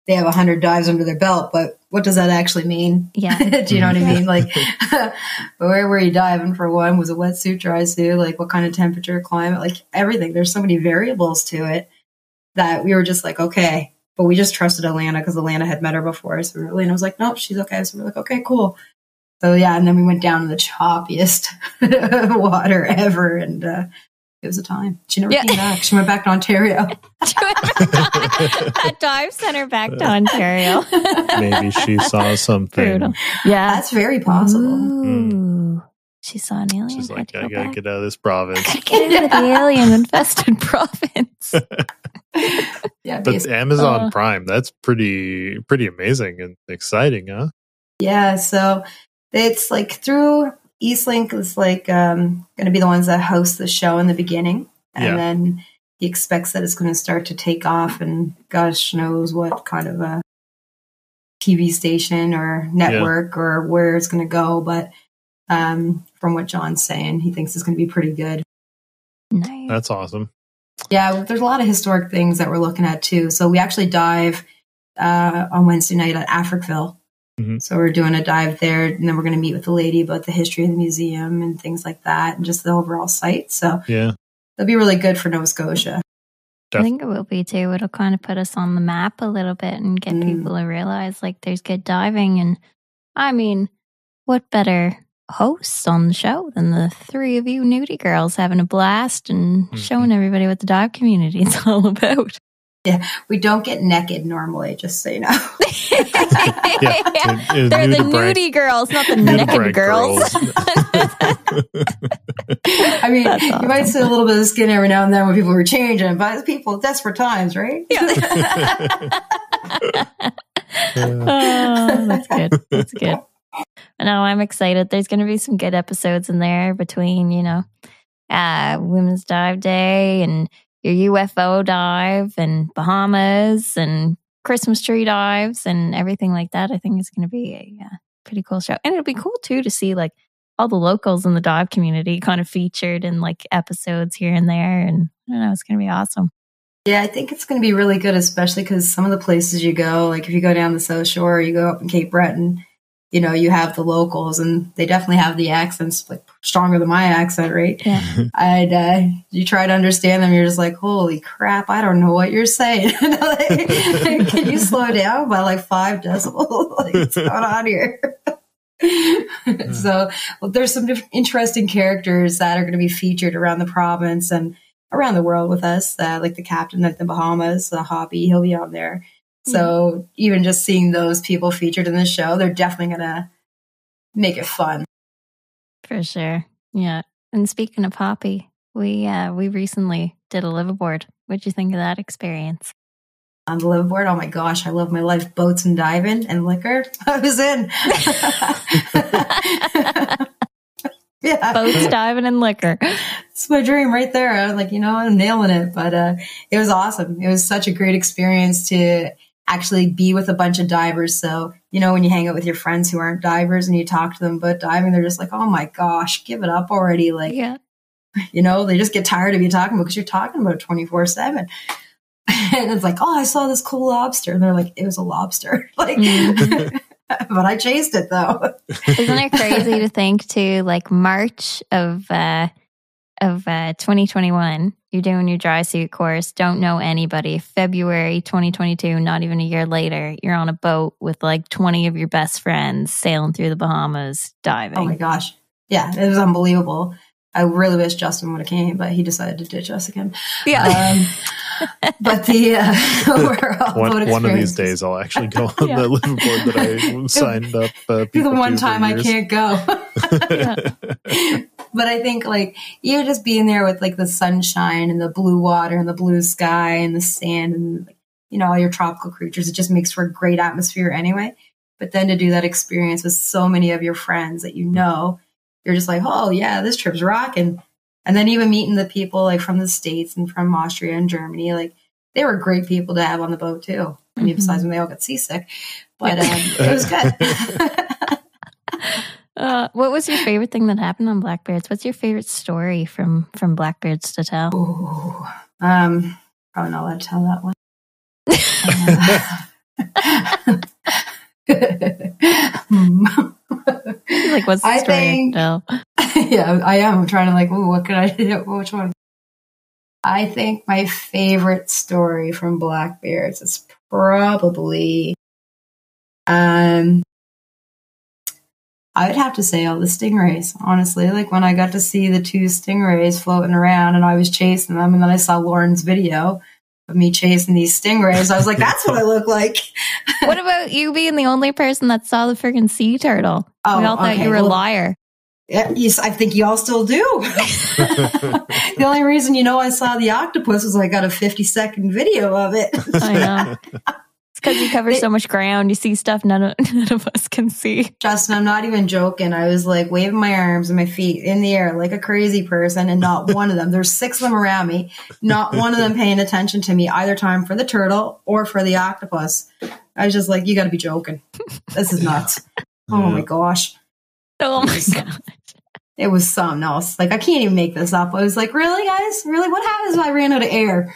they have 100 dives under their belt, but what does that actually mean? Yeah. Do you know what I mean? Like, where were you diving for one? Was it wetsuit, dry suit? Like, what kind of temperature, climate? Like, everything. There's so many variables to it that we were just like, okay. But we just trusted Alana because Alana had met her before. So Alana was like, nope, she's okay. So we're like, okay, cool. So, yeah. And then we went down in the choppiest water ever. And, it was a time. She never came back. She went back to Ontario. That dive sent her back to Ontario. Maybe she saw something. Brutal. Yeah. That's very possible. Ooh. She saw an alien. She's like, I gotta get out of this province. Get out of the alien-infested province. Yeah, but Amazon Prime, that's pretty amazing and exciting, huh? Yeah, so it's like through Eastlink is like going to be the ones that host the show in the beginning, and then he expects that it's going to start to take off, and gosh knows what kind of a TV station or network or where it's going to go. But from what John's saying, he thinks it's going to be pretty good. Nice. That's awesome. Yeah, there's a lot of historic things that we're looking at too. So we actually dive on Wednesday night at Africville. Mm-hmm. So we're doing a dive there, and then we're going to meet with the lady about the history of the museum and things like that, and just the overall site. So it'll be really good for Nova Scotia. I think it will be too. It'll kind of put us on the map a little bit and get people to realize like there's good diving. And I mean, what better hosts on the show than the three of you nudie girls having a blast and showing everybody what the dive community is all about. Yeah, we don't get naked normally, just so you know. They're the nudie girls, not the naked girls. I mean, awesome. You might see a little bit of skin every now and then when people were changing, but it's people, desperate times, right? Yeah. Oh, that's good. That's good. No, I'm excited. There's going to be some good episodes in there between, Women's Dive Day and your UFO dive and Bahamas and Christmas tree dives and everything like that. I think it's going to be a pretty cool show. And it'll be cool too to see like all the locals in the dive community kind of featured in like episodes here and there. And I don't know, it's going to be awesome. Yeah, I think it's going to be really good, especially because some of the places you go, like if you go down the South Shore, you go up in Cape Breton, you have the locals and they definitely have the accents like stronger than my accent, right? Yeah. And you try to understand them, you're just like, holy crap, I don't know what you're saying. Can you slow down by like 5 decibels? Like, what's going on here? So there's some interesting characters that are going to be featured around the province and around the world with us, like the captain of the Bahamas, the Hoppy, he'll be on there. So even just seeing those people featured in the show, they're definitely going to make it fun. For sure. Yeah. And speaking of Hoppy, we recently did a liveaboard. What'd you think of that experience? On the liveaboard, oh my gosh, I love my life. Boats and diving and liquor. I was in. Yeah. Boats, diving, and liquor. It's my dream right there. I was like, I'm nailing it. But it was awesome. It was such a great experience to actually be with a bunch of divers. So, when you hang out with your friends who aren't divers and you talk to them about diving, they're just like, oh my gosh, give it up already. Like, they just get tired of you talking about because you're talking about it 24/7. And it's like, oh, I saw this cool lobster. And they're like, it was a lobster. Like, but I chased it though. Isn't it crazy to think to like March of 2021, you're doing your dry suit course, don't know anybody. February 2022, not even a year later, you're on a boat with like 20 of your best friends sailing through the Bahamas diving. Oh my gosh. Yeah, it was unbelievable. I really wish Justin would have came, but he decided to ditch us again. Yeah. But the overall one of these days, I'll actually go on the liveaboard that I signed up. The one time I can't go. But I think like you're just being there with like the sunshine and the blue water and the blue sky and the sand and all your tropical creatures, it just makes for a great atmosphere anyway. But then to do that experience with so many of your friends that you're just like, oh yeah, this trip's rocking. And then even meeting the people like from the States and from Austria and Germany, like they were great people to have on the boat too. I mean, besides when they all got seasick, but it was good. What was your favorite thing that happened on Blackbeards? What's your favorite story from Blackbeards to tell? Ooh, probably not allowed to tell that one. Like, what's the story? Yeah, I am. I'm trying to like, ooh, what could I do? Which one? I think my favorite story from Black Bears is probably, I would have to say all the stingrays, honestly. Like when I got to see the 2 stingrays floating around and I was chasing them, and then I saw Lauren's video of me chasing these stingrays. I was like, that's what I look like. What about you being the only person that saw the freaking sea turtle? Oh, we all thought you were a liar. Yeah, I think you all still do. The only reason I saw the octopus was I got a 50-second video of it. I know. It's because you cover so much ground. You see stuff none of us can see. Justin, I'm not even joking. I was like waving my arms and my feet in the air like a crazy person, and not one of them, there's 6 of them around me, not one of them paying attention to me either time for the turtle or for the octopus. I was just like, you got to be joking. This is nuts. Oh my gosh. Oh my gosh. It was something else. Like, I can't even make this up. I was like, really, guys? Really? What happens if I ran out of air?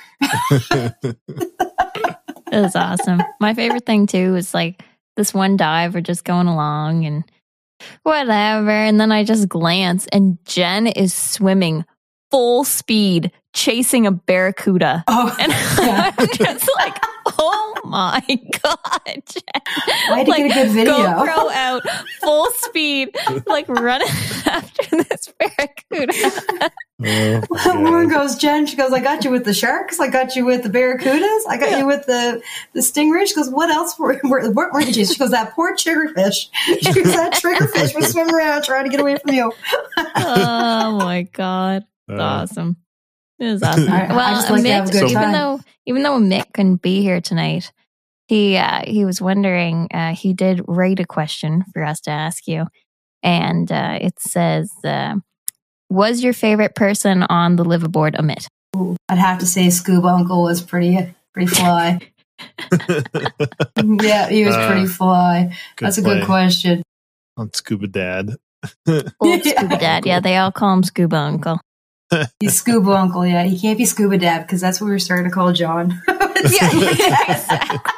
It was awesome. My favorite thing, too, is like this one dive, we're just going along and whatever. And then I just glance and Jen is swimming full speed, chasing a barracuda. Oh, and yeah. I'm just like, oh my God, Jen. I had to get a good video. GoPro out, full speed, like running after this barracuda. Lauren goes, Jen, she goes, I got you with the sharks. I got you with the barracudas. I got you with the stingray. She goes, what else weren't you chasing? She goes, that poor triggerfish. She goes, that triggerfish was swimming around trying to get away from you. Oh my God. It's awesome. It was awesome. I just like Mick, to have a good time. Even though Mick couldn't be here tonight, he was wondering, he did write a question for us to ask you. And it says, was your favorite person on the liveaboard a Mitt? Ooh, I'd have to say Scuba Uncle was pretty fly. Yeah, he was pretty fly. That's a good question. On Scuba Dad. Old Scuba Dad. Yeah, they all call him Scuba Uncle. He's Scuba Uncle, yeah. He can't be Scuba Dad because that's what we were starting to call John. Yeah, exactly.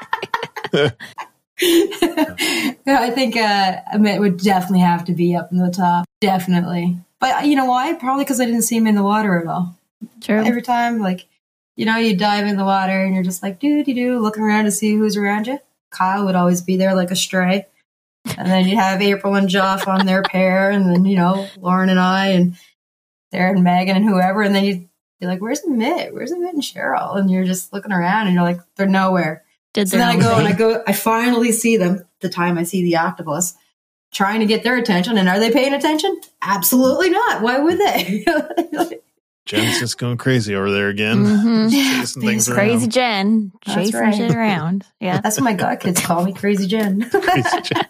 I think Amit would definitely have to be up in the top. Definitely. But you know why? Probably because I didn't see him in the water at all. True. Every time, like, you dive in the water and you're just like, doo-dee-doo, looking around to see who's around you. Kyle would always be there like a stray. And then you'd have April and Joff on their pair, and then, Lauren and I, and Sarah and Megan and whoever. And then you'd be like, where's Amit? Where's Amit and Cheryl? And you're just looking around and you're like, they're nowhere. So then I finally see them the time I see the octopus, trying to get their attention. And are they paying attention? Absolutely not. Why would they? Jen's just going crazy over there again. Mm-hmm. Chasing things around. Crazy Jen. Chasing shit around. Yeah. That's what my god kids call me, Crazy Jen. Crazy Jen.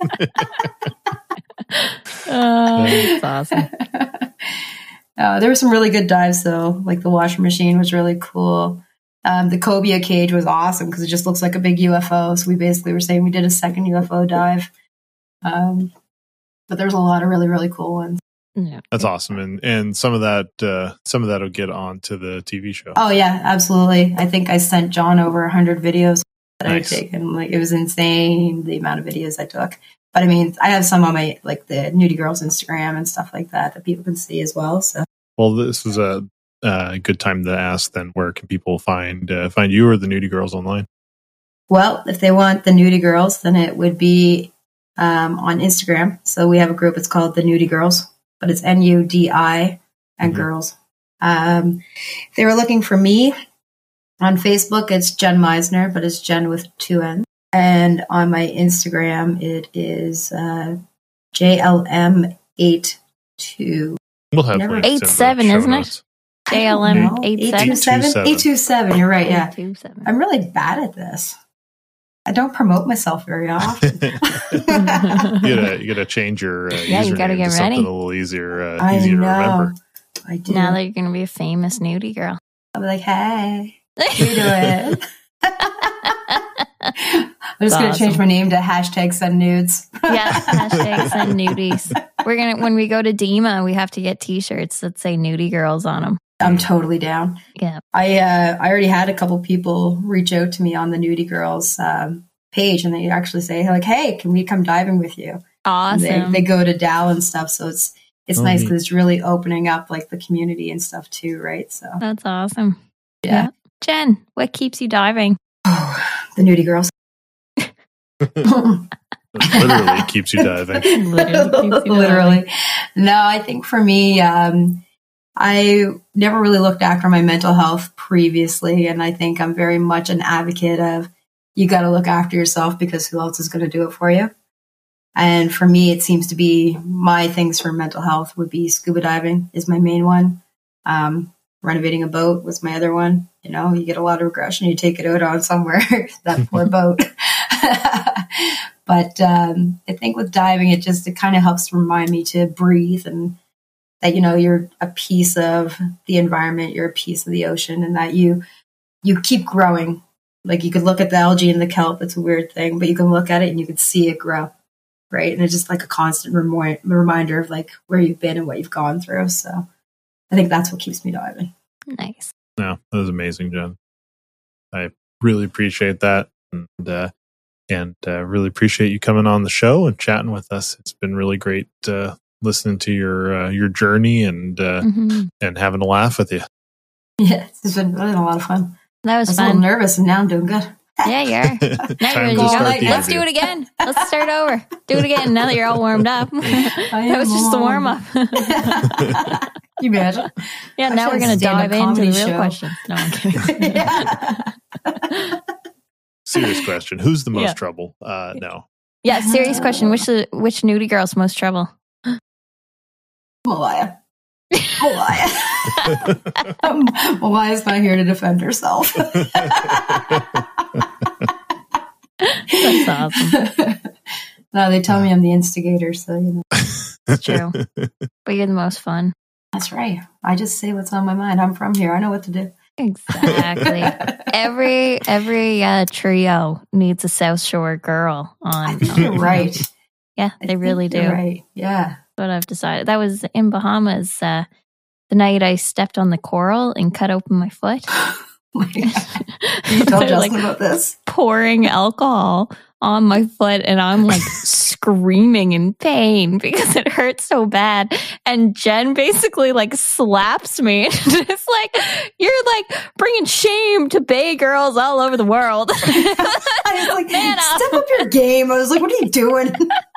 That's awesome. There were some really good dives, though. Like the washing machine was really cool. The cobia cage was awesome because it just looks like a big UFO. So we basically were saying we did a second UFO dive. But there's a lot of really, really cool ones. Yeah. That's awesome. And some of that will get on to the TV show. Oh yeah, absolutely. I think I sent John over 100 videos that I've taken. Like, it was insane the amount of videos I took. But I mean, I have some on my, like, the Nudie Girls Instagram and stuff like that people can see as well. So, well, this is a good time to ask then, where can people find you or the Nudie Girls online? Well, if they want the Nudie Girls, then it would be on Instagram. So we have a group. It's called the Nudie Girls, but it's NUDI and girls. If they were looking for me on Facebook, it's Jen Meisner, but it's Jen with 2 N's. And on my Instagram, it is JLM82. We'll have 87, isn't it? JLM 87. 827. You're right. Yeah. 827. I'm really bad at this. I don't promote myself very often. you gotta change your username you gotta get to ready. Something a little easier I to know. remember. I do. Now that you're going to be a famous nudie girl. I'll be like, hey, how you doing? I'm just going to change my name to #SendNudes. Yeah, #SendNudies. We're going to, when we go to DEMA, we have to get t-shirts that say Nudie Girls on them. I'm totally down. Yeah. I already had a couple people reach out to me on the Nudie Girls page, and they actually say like, "Hey, can we come diving with you?" Awesome. They go to Dal and stuff, so it's nice because it's really opening up like the community and stuff too, right? So that's awesome. Yeah. Jen, what keeps you diving? Oh, the nudie girls. Literally keeps you diving. Literally. No, I think for me, I never really looked after my mental health previously, and I think I'm very much an advocate of you got to look after yourself because who else is going to do it for you? And for me, it seems to be my things for mental health would be scuba diving is my main one. Renovating a boat was my other one. You know, you get a lot of aggression, you take it out on somewhere, that poor boat. But I think with diving, it kind of helps remind me to breathe and that, you know, you're a piece of the environment, you're a piece of the ocean, and that you keep growing. Like you could look at the algae and the kelp, it's a weird thing, but you can look at it and you can see it grow, right? And it's just like a constant reminder of like where you've been and what you've gone through. So I think that's what keeps me diving. Nice. No, that was amazing, Jen. I really appreciate that. And really appreciate you coming on the show and chatting with us. It's been really great listening to your journey and having a laugh with you. Yeah, it's been really a lot of fun. That was fun. I was a little nervous, and now I'm doing good. Yeah, you are. Now you're ready to go. Let's do it again. Let's start over. Do it again now that you're all warmed up. That was just the warm up. Can you imagine? Yeah, now we're going to dive into the real questions. No, I'm kidding. Serious question. Who's the most trouble? No. Yeah, serious question. Which nudie girl's most trouble? Malaya. Malaya's not here to defend herself. That's awesome. No, they tell me I'm the instigator, so you know. It's true. But you're the most fun. That's right. I just say what's on my mind. I'm from here. I know what to do. Exactly. Every trio needs a South Shore girl on. I think you're right. Yeah, they really do. Right. Yeah. That's what I've decided. That was in Bahamas. The night I stepped on the coral and cut open my foot. Oh my God. You told Justin about this? Pouring alcohol on my foot, and I'm like screaming in pain because it hurts so bad. And Jen basically like slaps me. It's like, you're like bringing shame to bay girls all over the world. I was like, man, step up your game. I was like, what are you doing?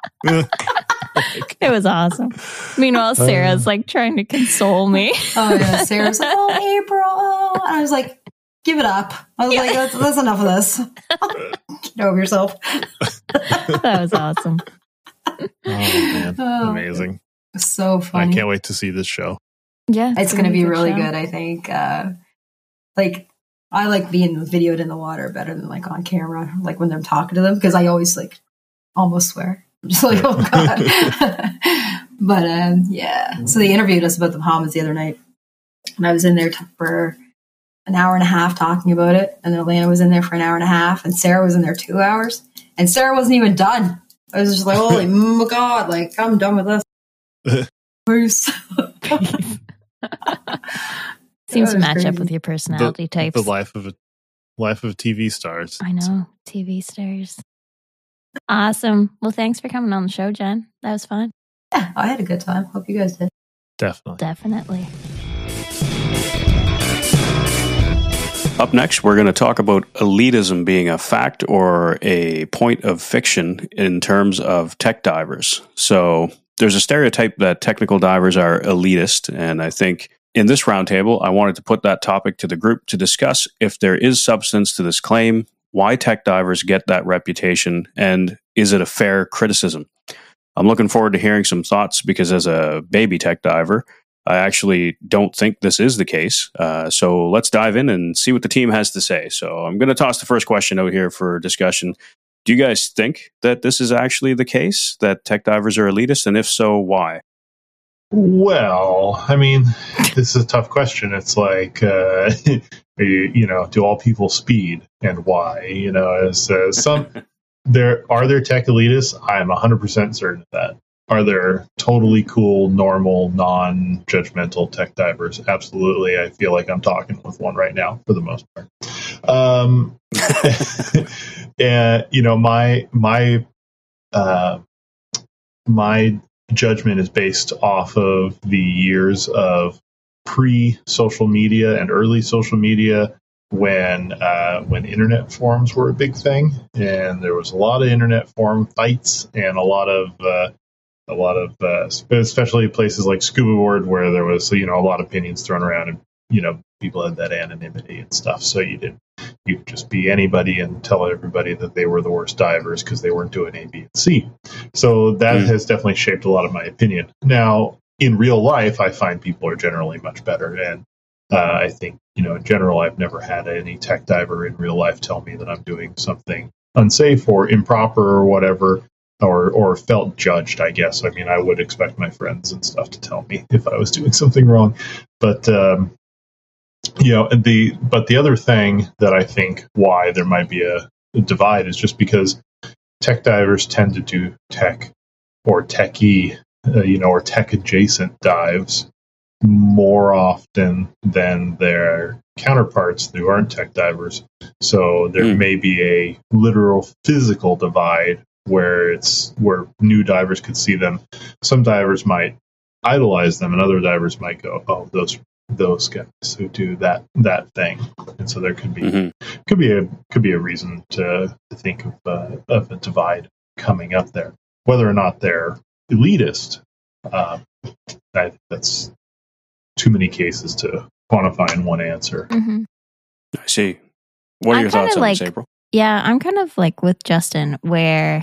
It was awesome. Meanwhile, Sarah's like trying to console me. Oh yeah, Sarah's like, oh, April. And I was like, give it up. I was like, that's enough of this. Get over yourself. That was awesome. Oh man, amazing! So funny. I can't wait to see this show. Yeah, it's going to be really good. I think. Like, I like being videoed in the water better than like on camera. Like when they're talking to them, because I always like almost swear. I'm just like, oh God. But yeah. So they interviewed us about the Bahamas the other night, and I was in there for an hour and a half talking about it, and Elena was in there for an hour and a half, and Sarah was in there 2 hours, and Sarah wasn't even done. I was just like, holy God, like I'm done with this. Seems to match up with your personality types. The life of TV stars. I know, TV stars. Awesome. Well, thanks for coming on the show, Jen. That was fun. Yeah, I had a good time. Hope you guys did. Definitely. Up next, we're going to talk about elitism being a fact or a point of fiction in terms of tech divers. So there's a stereotype that technical divers are elitist, and I think in this roundtable, I wanted to put that topic to the group to discuss if there is substance to this claim, why tech divers get that reputation, and is it a fair criticism? I'm looking forward to hearing some thoughts because as a baby tech diver, I actually don't think this is the case. So let's dive in and see what the team has to say. So I'm going to toss the first question out here for discussion. Do you guys think that this is actually the case, that tech divers are elitist? And if so, why? Well, I mean, this is a tough question. It's like, do all people speed and why? You know, as are there tech elitists? I'm 100% certain of that. Are there totally cool, normal, non-judgmental tech divers? Absolutely. I feel like I'm talking with one right now for the most part. And my judgment is based off of the years of pre-social media and early social media, when internet forums were a big thing, and there was a lot of internet forum fights and a lot of especially places like Scuba Board, where there was a lot of opinions thrown around, and people had that anonymity and stuff, so you could just be anybody and tell everybody that they were the worst divers because they weren't doing A, B, and C. So that has definitely shaped a lot of my opinion. Now, in real life, I find people are generally much better, and I think, in general, I've never had any tech diver in real life tell me that I'm doing something unsafe or improper or whatever, or felt judged, I guess. I mean, I would expect my friends and stuff to tell me if I was doing something wrong. But, the other thing that I think why there might be a divide is just because tech divers tend to do tech or techie, or tech adjacent dives more often than their counterparts who aren't tech divers. So there may be a literal physical divide where new divers could see them. Some divers might idolize them, and other divers might go, "Oh, those guys who do that thing." And so there could be a reason to think of a divide coming up there. Whether or not they're elitist, that's too many cases to quantify in one answer. I see. What are your thoughts on this, April? Yeah, I'm kind of like with Justin, where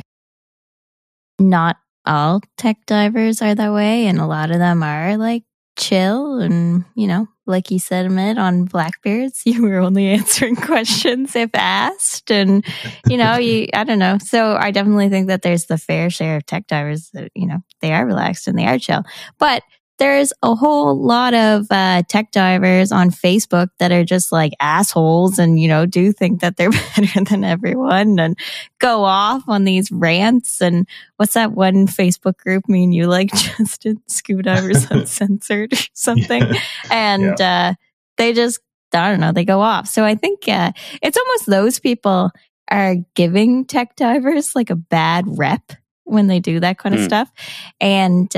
not all tech divers are that way, and a lot of them are like chill, and like you said, Amit, on Blackbeards, you were only answering questions if asked, and I don't know. So I definitely think that there's the fair share of tech divers that they are relaxed and they are chill, but there's a whole lot of tech divers on Facebook that are just like assholes and, do think that they're better than everyone and go off on these rants. And what's that one Facebook group me and you like, Justin? Scuba Divers Uncensored or something. And they just, I don't know, they go off. So I think it's almost those people are giving tech divers like a bad rep when they do that kind of stuff. And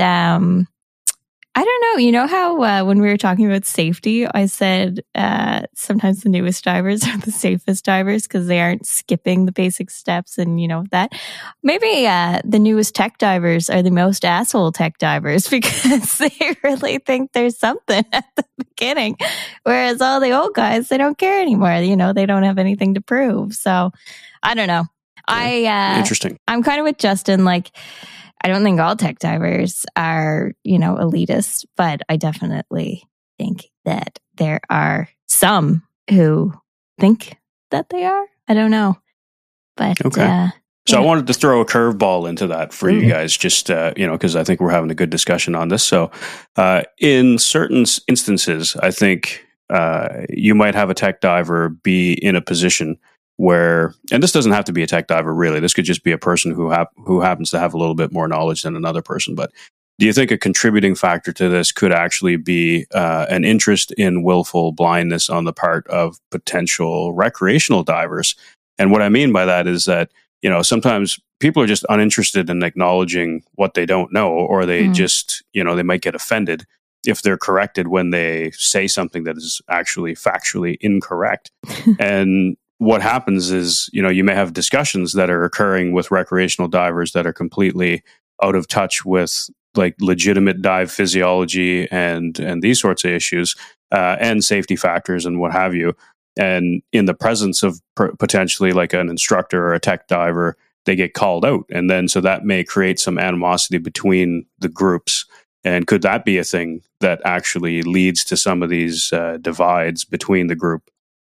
I don't know. You know how when we were talking about safety, I said sometimes the newest divers are the safest divers because they aren't skipping the basic steps and that. Maybe the newest tech divers are the most asshole tech divers because they really think there's something at the beginning, whereas all the old guys, they don't care anymore. They don't have anything to prove. So I don't know. Interesting. I'm kind of with Justin. Like, I don't think all tech divers are, elitist, but I definitely think that there are some who think that they are. I don't know. But, okay. So I wanted to throw a curveball into that for you guys, just, because I think we're having a good discussion on this. So in certain instances, I think you might have a tech diver be in a position where, and this doesn't have to be a tech diver really, this could just be a person who happens to have a little bit more knowledge than another person. But do you think a contributing factor to this could actually be an interest in willful blindness on the part of potential recreational divers? And what I mean by that is that, sometimes people are just uninterested in acknowledging what they don't know, or they just, they might get offended if they're corrected when they say something that is actually factually incorrect. And what happens is, you may have discussions that are occurring with recreational divers that are completely out of touch with like legitimate dive physiology and these sorts of issues and safety factors and what have you. And in the presence of potentially like an instructor or a tech diver, they get called out. And then so that may create some animosity between the groups. And could that be a thing that actually leads to some of these divides between the group?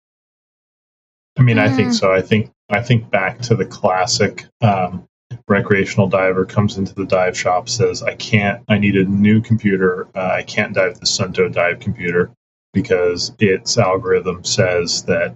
I mean, I think so. I think back to the classic recreational diver comes into the dive shop, says, I need a new computer. I can't dive the Suunto dive computer because its algorithm says that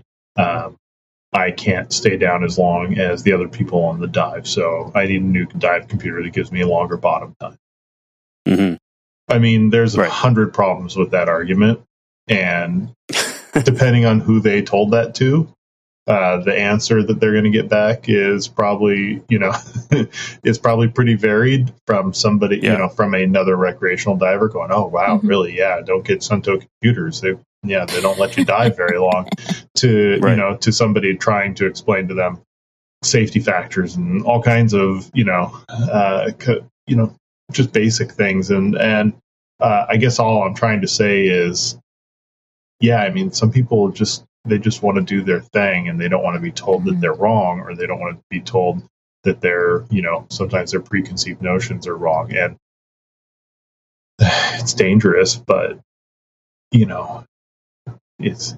I can't stay down as long as the other people on the dive. So I need a new dive computer that gives me a longer bottom time. Mm-hmm. I mean, there's 100 problems with that argument. And depending on who they told that to, The answer that they're going to get back is probably, is probably pretty varied from somebody, from another recreational diver going, oh, wow, really? Yeah, don't get Suunto computers. They don't let you dive very long to, to somebody trying to explain to them safety factors and all kinds of, just basic things. And I guess all I'm trying to say is, some people they just want to do their thing, and they don't want to be told that they're wrong, or they don't want to be told that they're, sometimes their preconceived notions are wrong. And it's dangerous, but, it's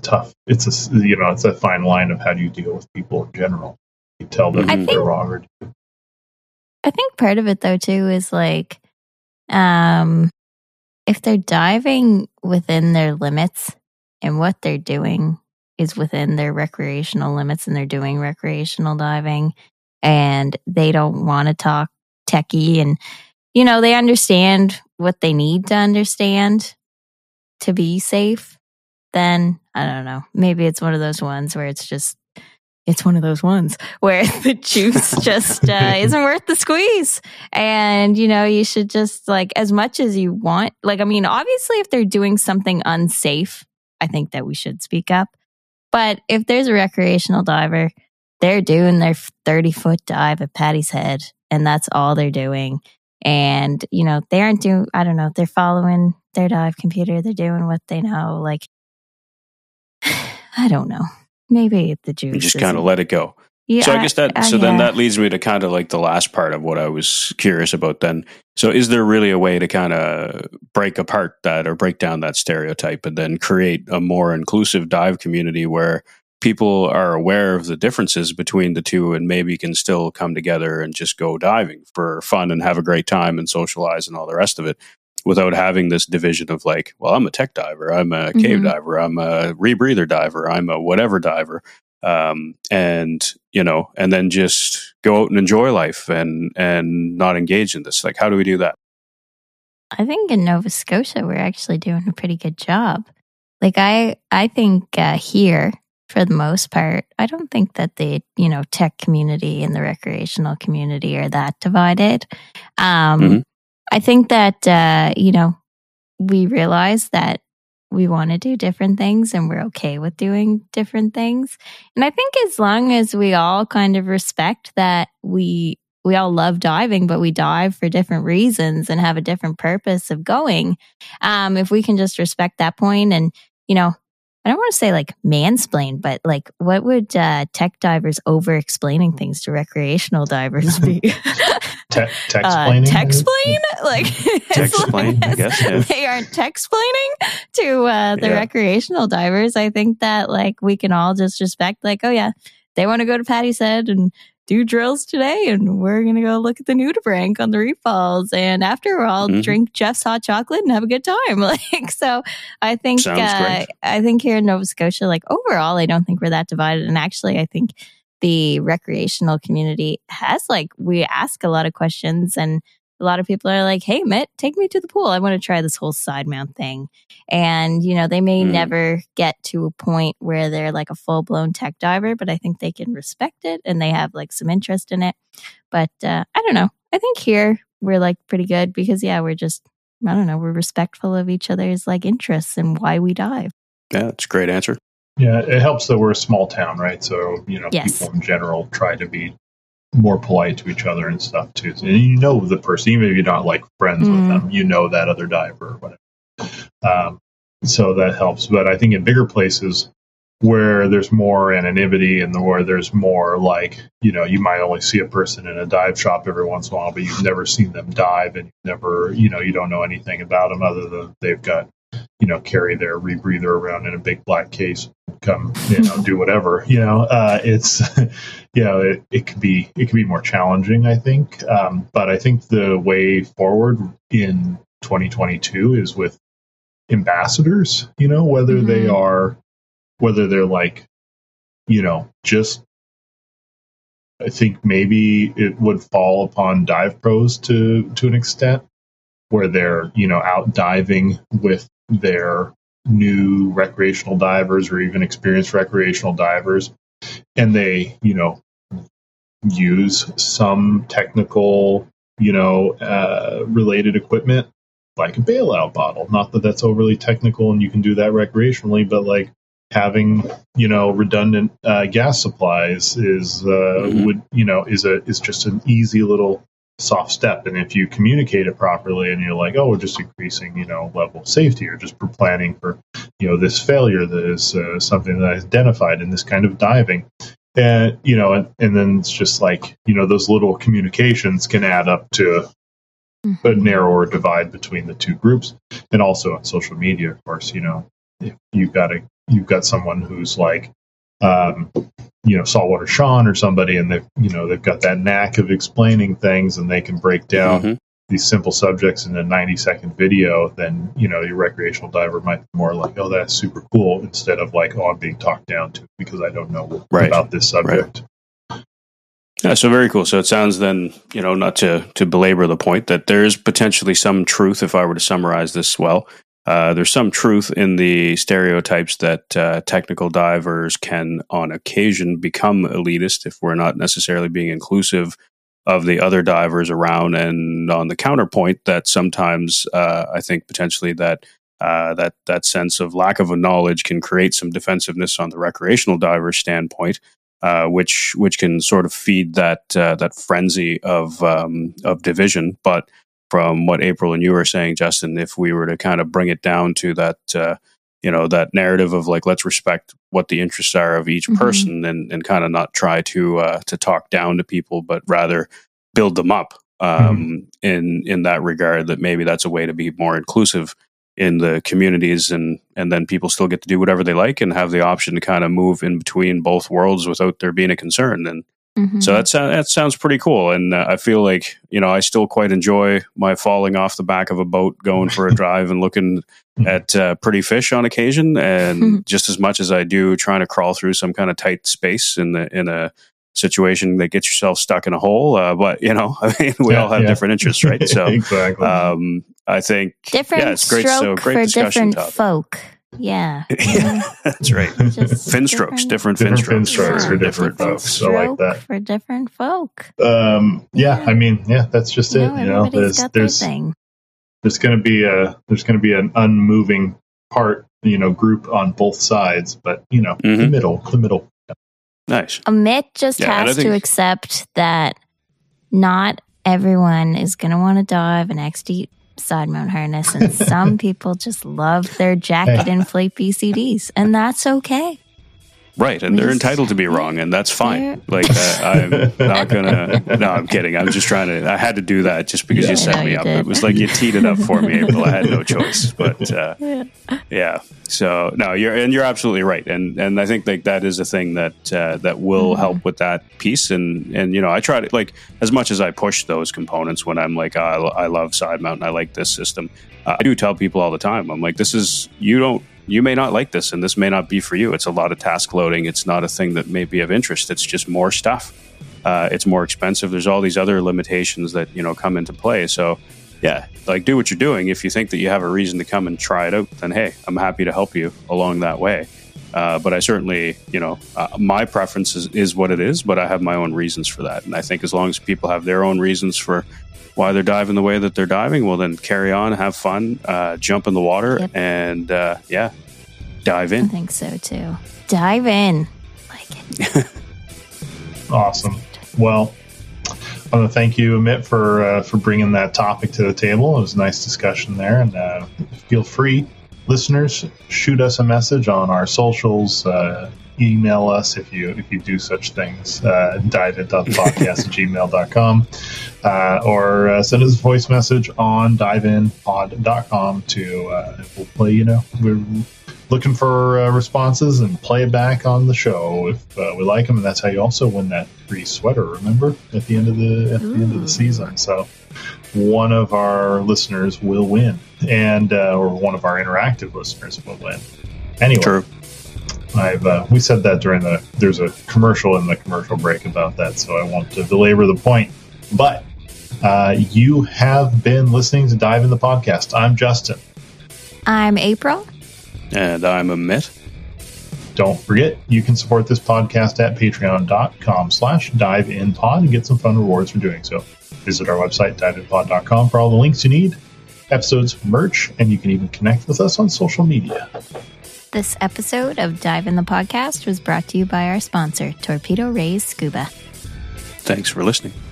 a fine line of how do you deal with people in general. You tell them they're wrong or do. I think part of it, though, too, is like, if they're diving within their limits and what they're doing is within their recreational limits and they're doing recreational diving and they don't want to talk techie and, they understand what they need to understand to be safe, then I don't know. Maybe it's one of those ones where it's one of those ones where the juice just isn't worth the squeeze. And, you should just as much as you want, obviously if they're doing something unsafe, I think that we should speak up. But if there's a recreational diver, they're doing their 30-foot dive at Paddy's Head and that's all they're doing. And, they aren't doing, I don't know, they're following their dive computer. They're doing what they know. I don't know. Maybe the juice. You just kind of let it go. Yeah, so I guess then that leads me to kind of the last part of what I was curious about then. So is there really a way to kind of break apart that or break down that stereotype and then create a more inclusive dive community where people are aware of the differences between the two and maybe can still come together and just go diving for fun and have a great time and socialize and all the rest of it, without having this division of I'm a tech diver, I'm a cave diver, I'm a rebreather diver, I'm a whatever diver, and then just go out and enjoy life and not engage in this. How do we do that? I think in Nova Scotia we're actually doing a pretty good job. I think here, for the most part, I don't think that the tech community and the recreational community are that divided. I think that, we realize that we want to do different things and we're okay with doing different things. And I think as long as we all kind of respect that we all love diving, but we dive for different reasons and have a different purpose of going. If we can just respect that point and, I don't want to say mansplain, but what would tech divers over-explaining things to recreational divers be? Tech-splaining? Tech-splain? Tech-splain, I guess, yeah. They aren't tech-splaining to the recreational divers. I think that we can all just respect oh yeah, they want to go to Paddy's Head and do drills today, and we're going to go look at the nudibranch on the Reef Falls. And after, I'll drink Jeff's hot chocolate and have a good time. So I think, I think here in Nova Scotia, overall, I don't think we're that divided. And actually, I think the recreational community has we ask a lot of questions, and a lot of people are like, hey, Mitt, take me to the pool. I want to try this whole side mount thing. And, they may never get to a point where they're a full blown tech diver, but I think they can respect it and they have some interest in it. But I don't know. I think here we're pretty good because, we're just, I don't know, we're respectful of each other's interests and why we dive. Yeah, it's a great answer. Yeah, it helps that we're a small town, right? So, Yes. People in general try to be more polite to each other and stuff too. And the person, even if you're not friends with them, that other diver or whatever. So that helps. But I think in bigger places where there's more anonymity and where there's more you might only see a person in a dive shop every once in a while, but you've never seen them dive and you don't know anything about them other than they've got, carry their rebreather around in a big black case, come, do whatever, it's, it could be more challenging, I think. But I think the way forward in 2022 is with ambassadors, whether they're just, I think maybe it would fall upon dive pros to an extent where they're, out diving with their new recreational divers or even experienced recreational divers and they, use some technical, related equipment like a bailout bottle. Not that that's overly technical and you can do that recreationally, but like having, redundant gas supplies is is just an easy little soft step. And if you communicate it properly and you're like, oh, we're just increasing, level of safety, or just planning for, this failure that is something that I identified in this kind of diving. And, and then it's just like, those little communications can add up to a narrower divide between the two groups. And also on social media, of course, if you've got someone who's like, Saltwater Sean or somebody, and they've got that knack of explaining things, and they can break down these simple subjects in a 90-second video, then, your recreational diver might be more like, oh, that's super cool, instead of like, oh, I'm being talked down to because I don't know about this subject. Right. Yeah, so very cool. So it sounds then, not to belabor the point, that there's potentially some truth, if I were to summarize this well. There's some truth in the stereotypes that technical divers can, on occasion, become elitist if we're not necessarily being inclusive of the other divers around. And on the counterpoint, that sometimes I think potentially that sense of lack of a knowledge can create some defensiveness on the recreational diver standpoint, which can sort of feed that frenzy of division. But from what April and you were saying, Justin, if we were to kind of bring it down to that, that narrative of like, let's respect what the interests are of each person, and kind of not try to talk down to people, but rather build them up in that regard, that maybe that's a way to be more inclusive in the communities, and then people still get to do whatever they like and have the option to kind of move in between both worlds without there being a concern. And so that sounds pretty cool. And I feel like, I still quite enjoy my falling off the back of a boat, going for a drive and looking at pretty fish on occasion. And just as much as I do trying to crawl through some kind of tight space in a situation that gets yourself stuck in a hole. But, we all have different interests, right? So exactly. I think different it's great. So great discussion different topic. Folk. Yeah. That's right. Fin strokes, different fin strokes for different folks. So like that. For different folk. I mean, that's just it. Everybody's got their thing. There's going to be an unmoving part, group on both sides, but the middle. Nice. Amit just has to accept that not everyone is going to want to dive an XD side mount harness, and some people just love their jacket inflate PCDs, and that's okay. Right, and they're entitled to be wrong, and that's fine. Like, I'm not gonna. No, I'm kidding. I'm just trying to. I had to do that just because you set me up. It was like you teed it up for me, April. I had no choice. But yeah. So no, you're absolutely right, and I think like that is a thing that will help with that piece. And I try to, like, as much as I push those components when I'm like, I love side mount and I like this system. I do tell people all the time. I'm like, you may not like this, and this may not be for you. It's a lot of task loading. It's not a thing that may be of interest. It's just more stuff. It's more expensive. There's all these other limitations that, come into play. So, yeah, like, do what you're doing. If you think that you have a reason to come and try it out, then, hey, I'm happy to help you along that way. But I certainly, my preference is what it is, but I have my own reasons for that. And I think as long as people have their own reasons for why they're diving the way that they're diving, well, then carry on, have fun, jump in the water, and dive in. I think so too. Dive in. Like it. Awesome. Well, I want to thank you, Amit, for bringing that topic to the table. It was a nice discussion there, and feel free, listeners, shoot us a message on our socials. Email us if you do such things. diveit.podcast@gmail.com, or send us a voice message on diveinpod.com we'll play. We're looking for responses and play it back on the show if we like them, and that's how you also win that free sweater. Remember, at the end of the season. So one of our listeners will win, and or one of our interactive listeners will win. Anyway. True. We said that there's a commercial in the commercial break about that, so I won't belabor the point. But you have been listening to Dive in the Podcast. I'm Justin. I'm April. And I'm Amit. Don't forget, you can support this podcast at patreon.com/diveinpod and get some fun rewards for doing so. Visit our website, diveinpod.com, for all the links you need, episodes, merch, and you can even connect with us on social media. This episode of Dive in the Podcast was brought to you by our sponsor, Torpedo Rays Scuba. Thanks for listening.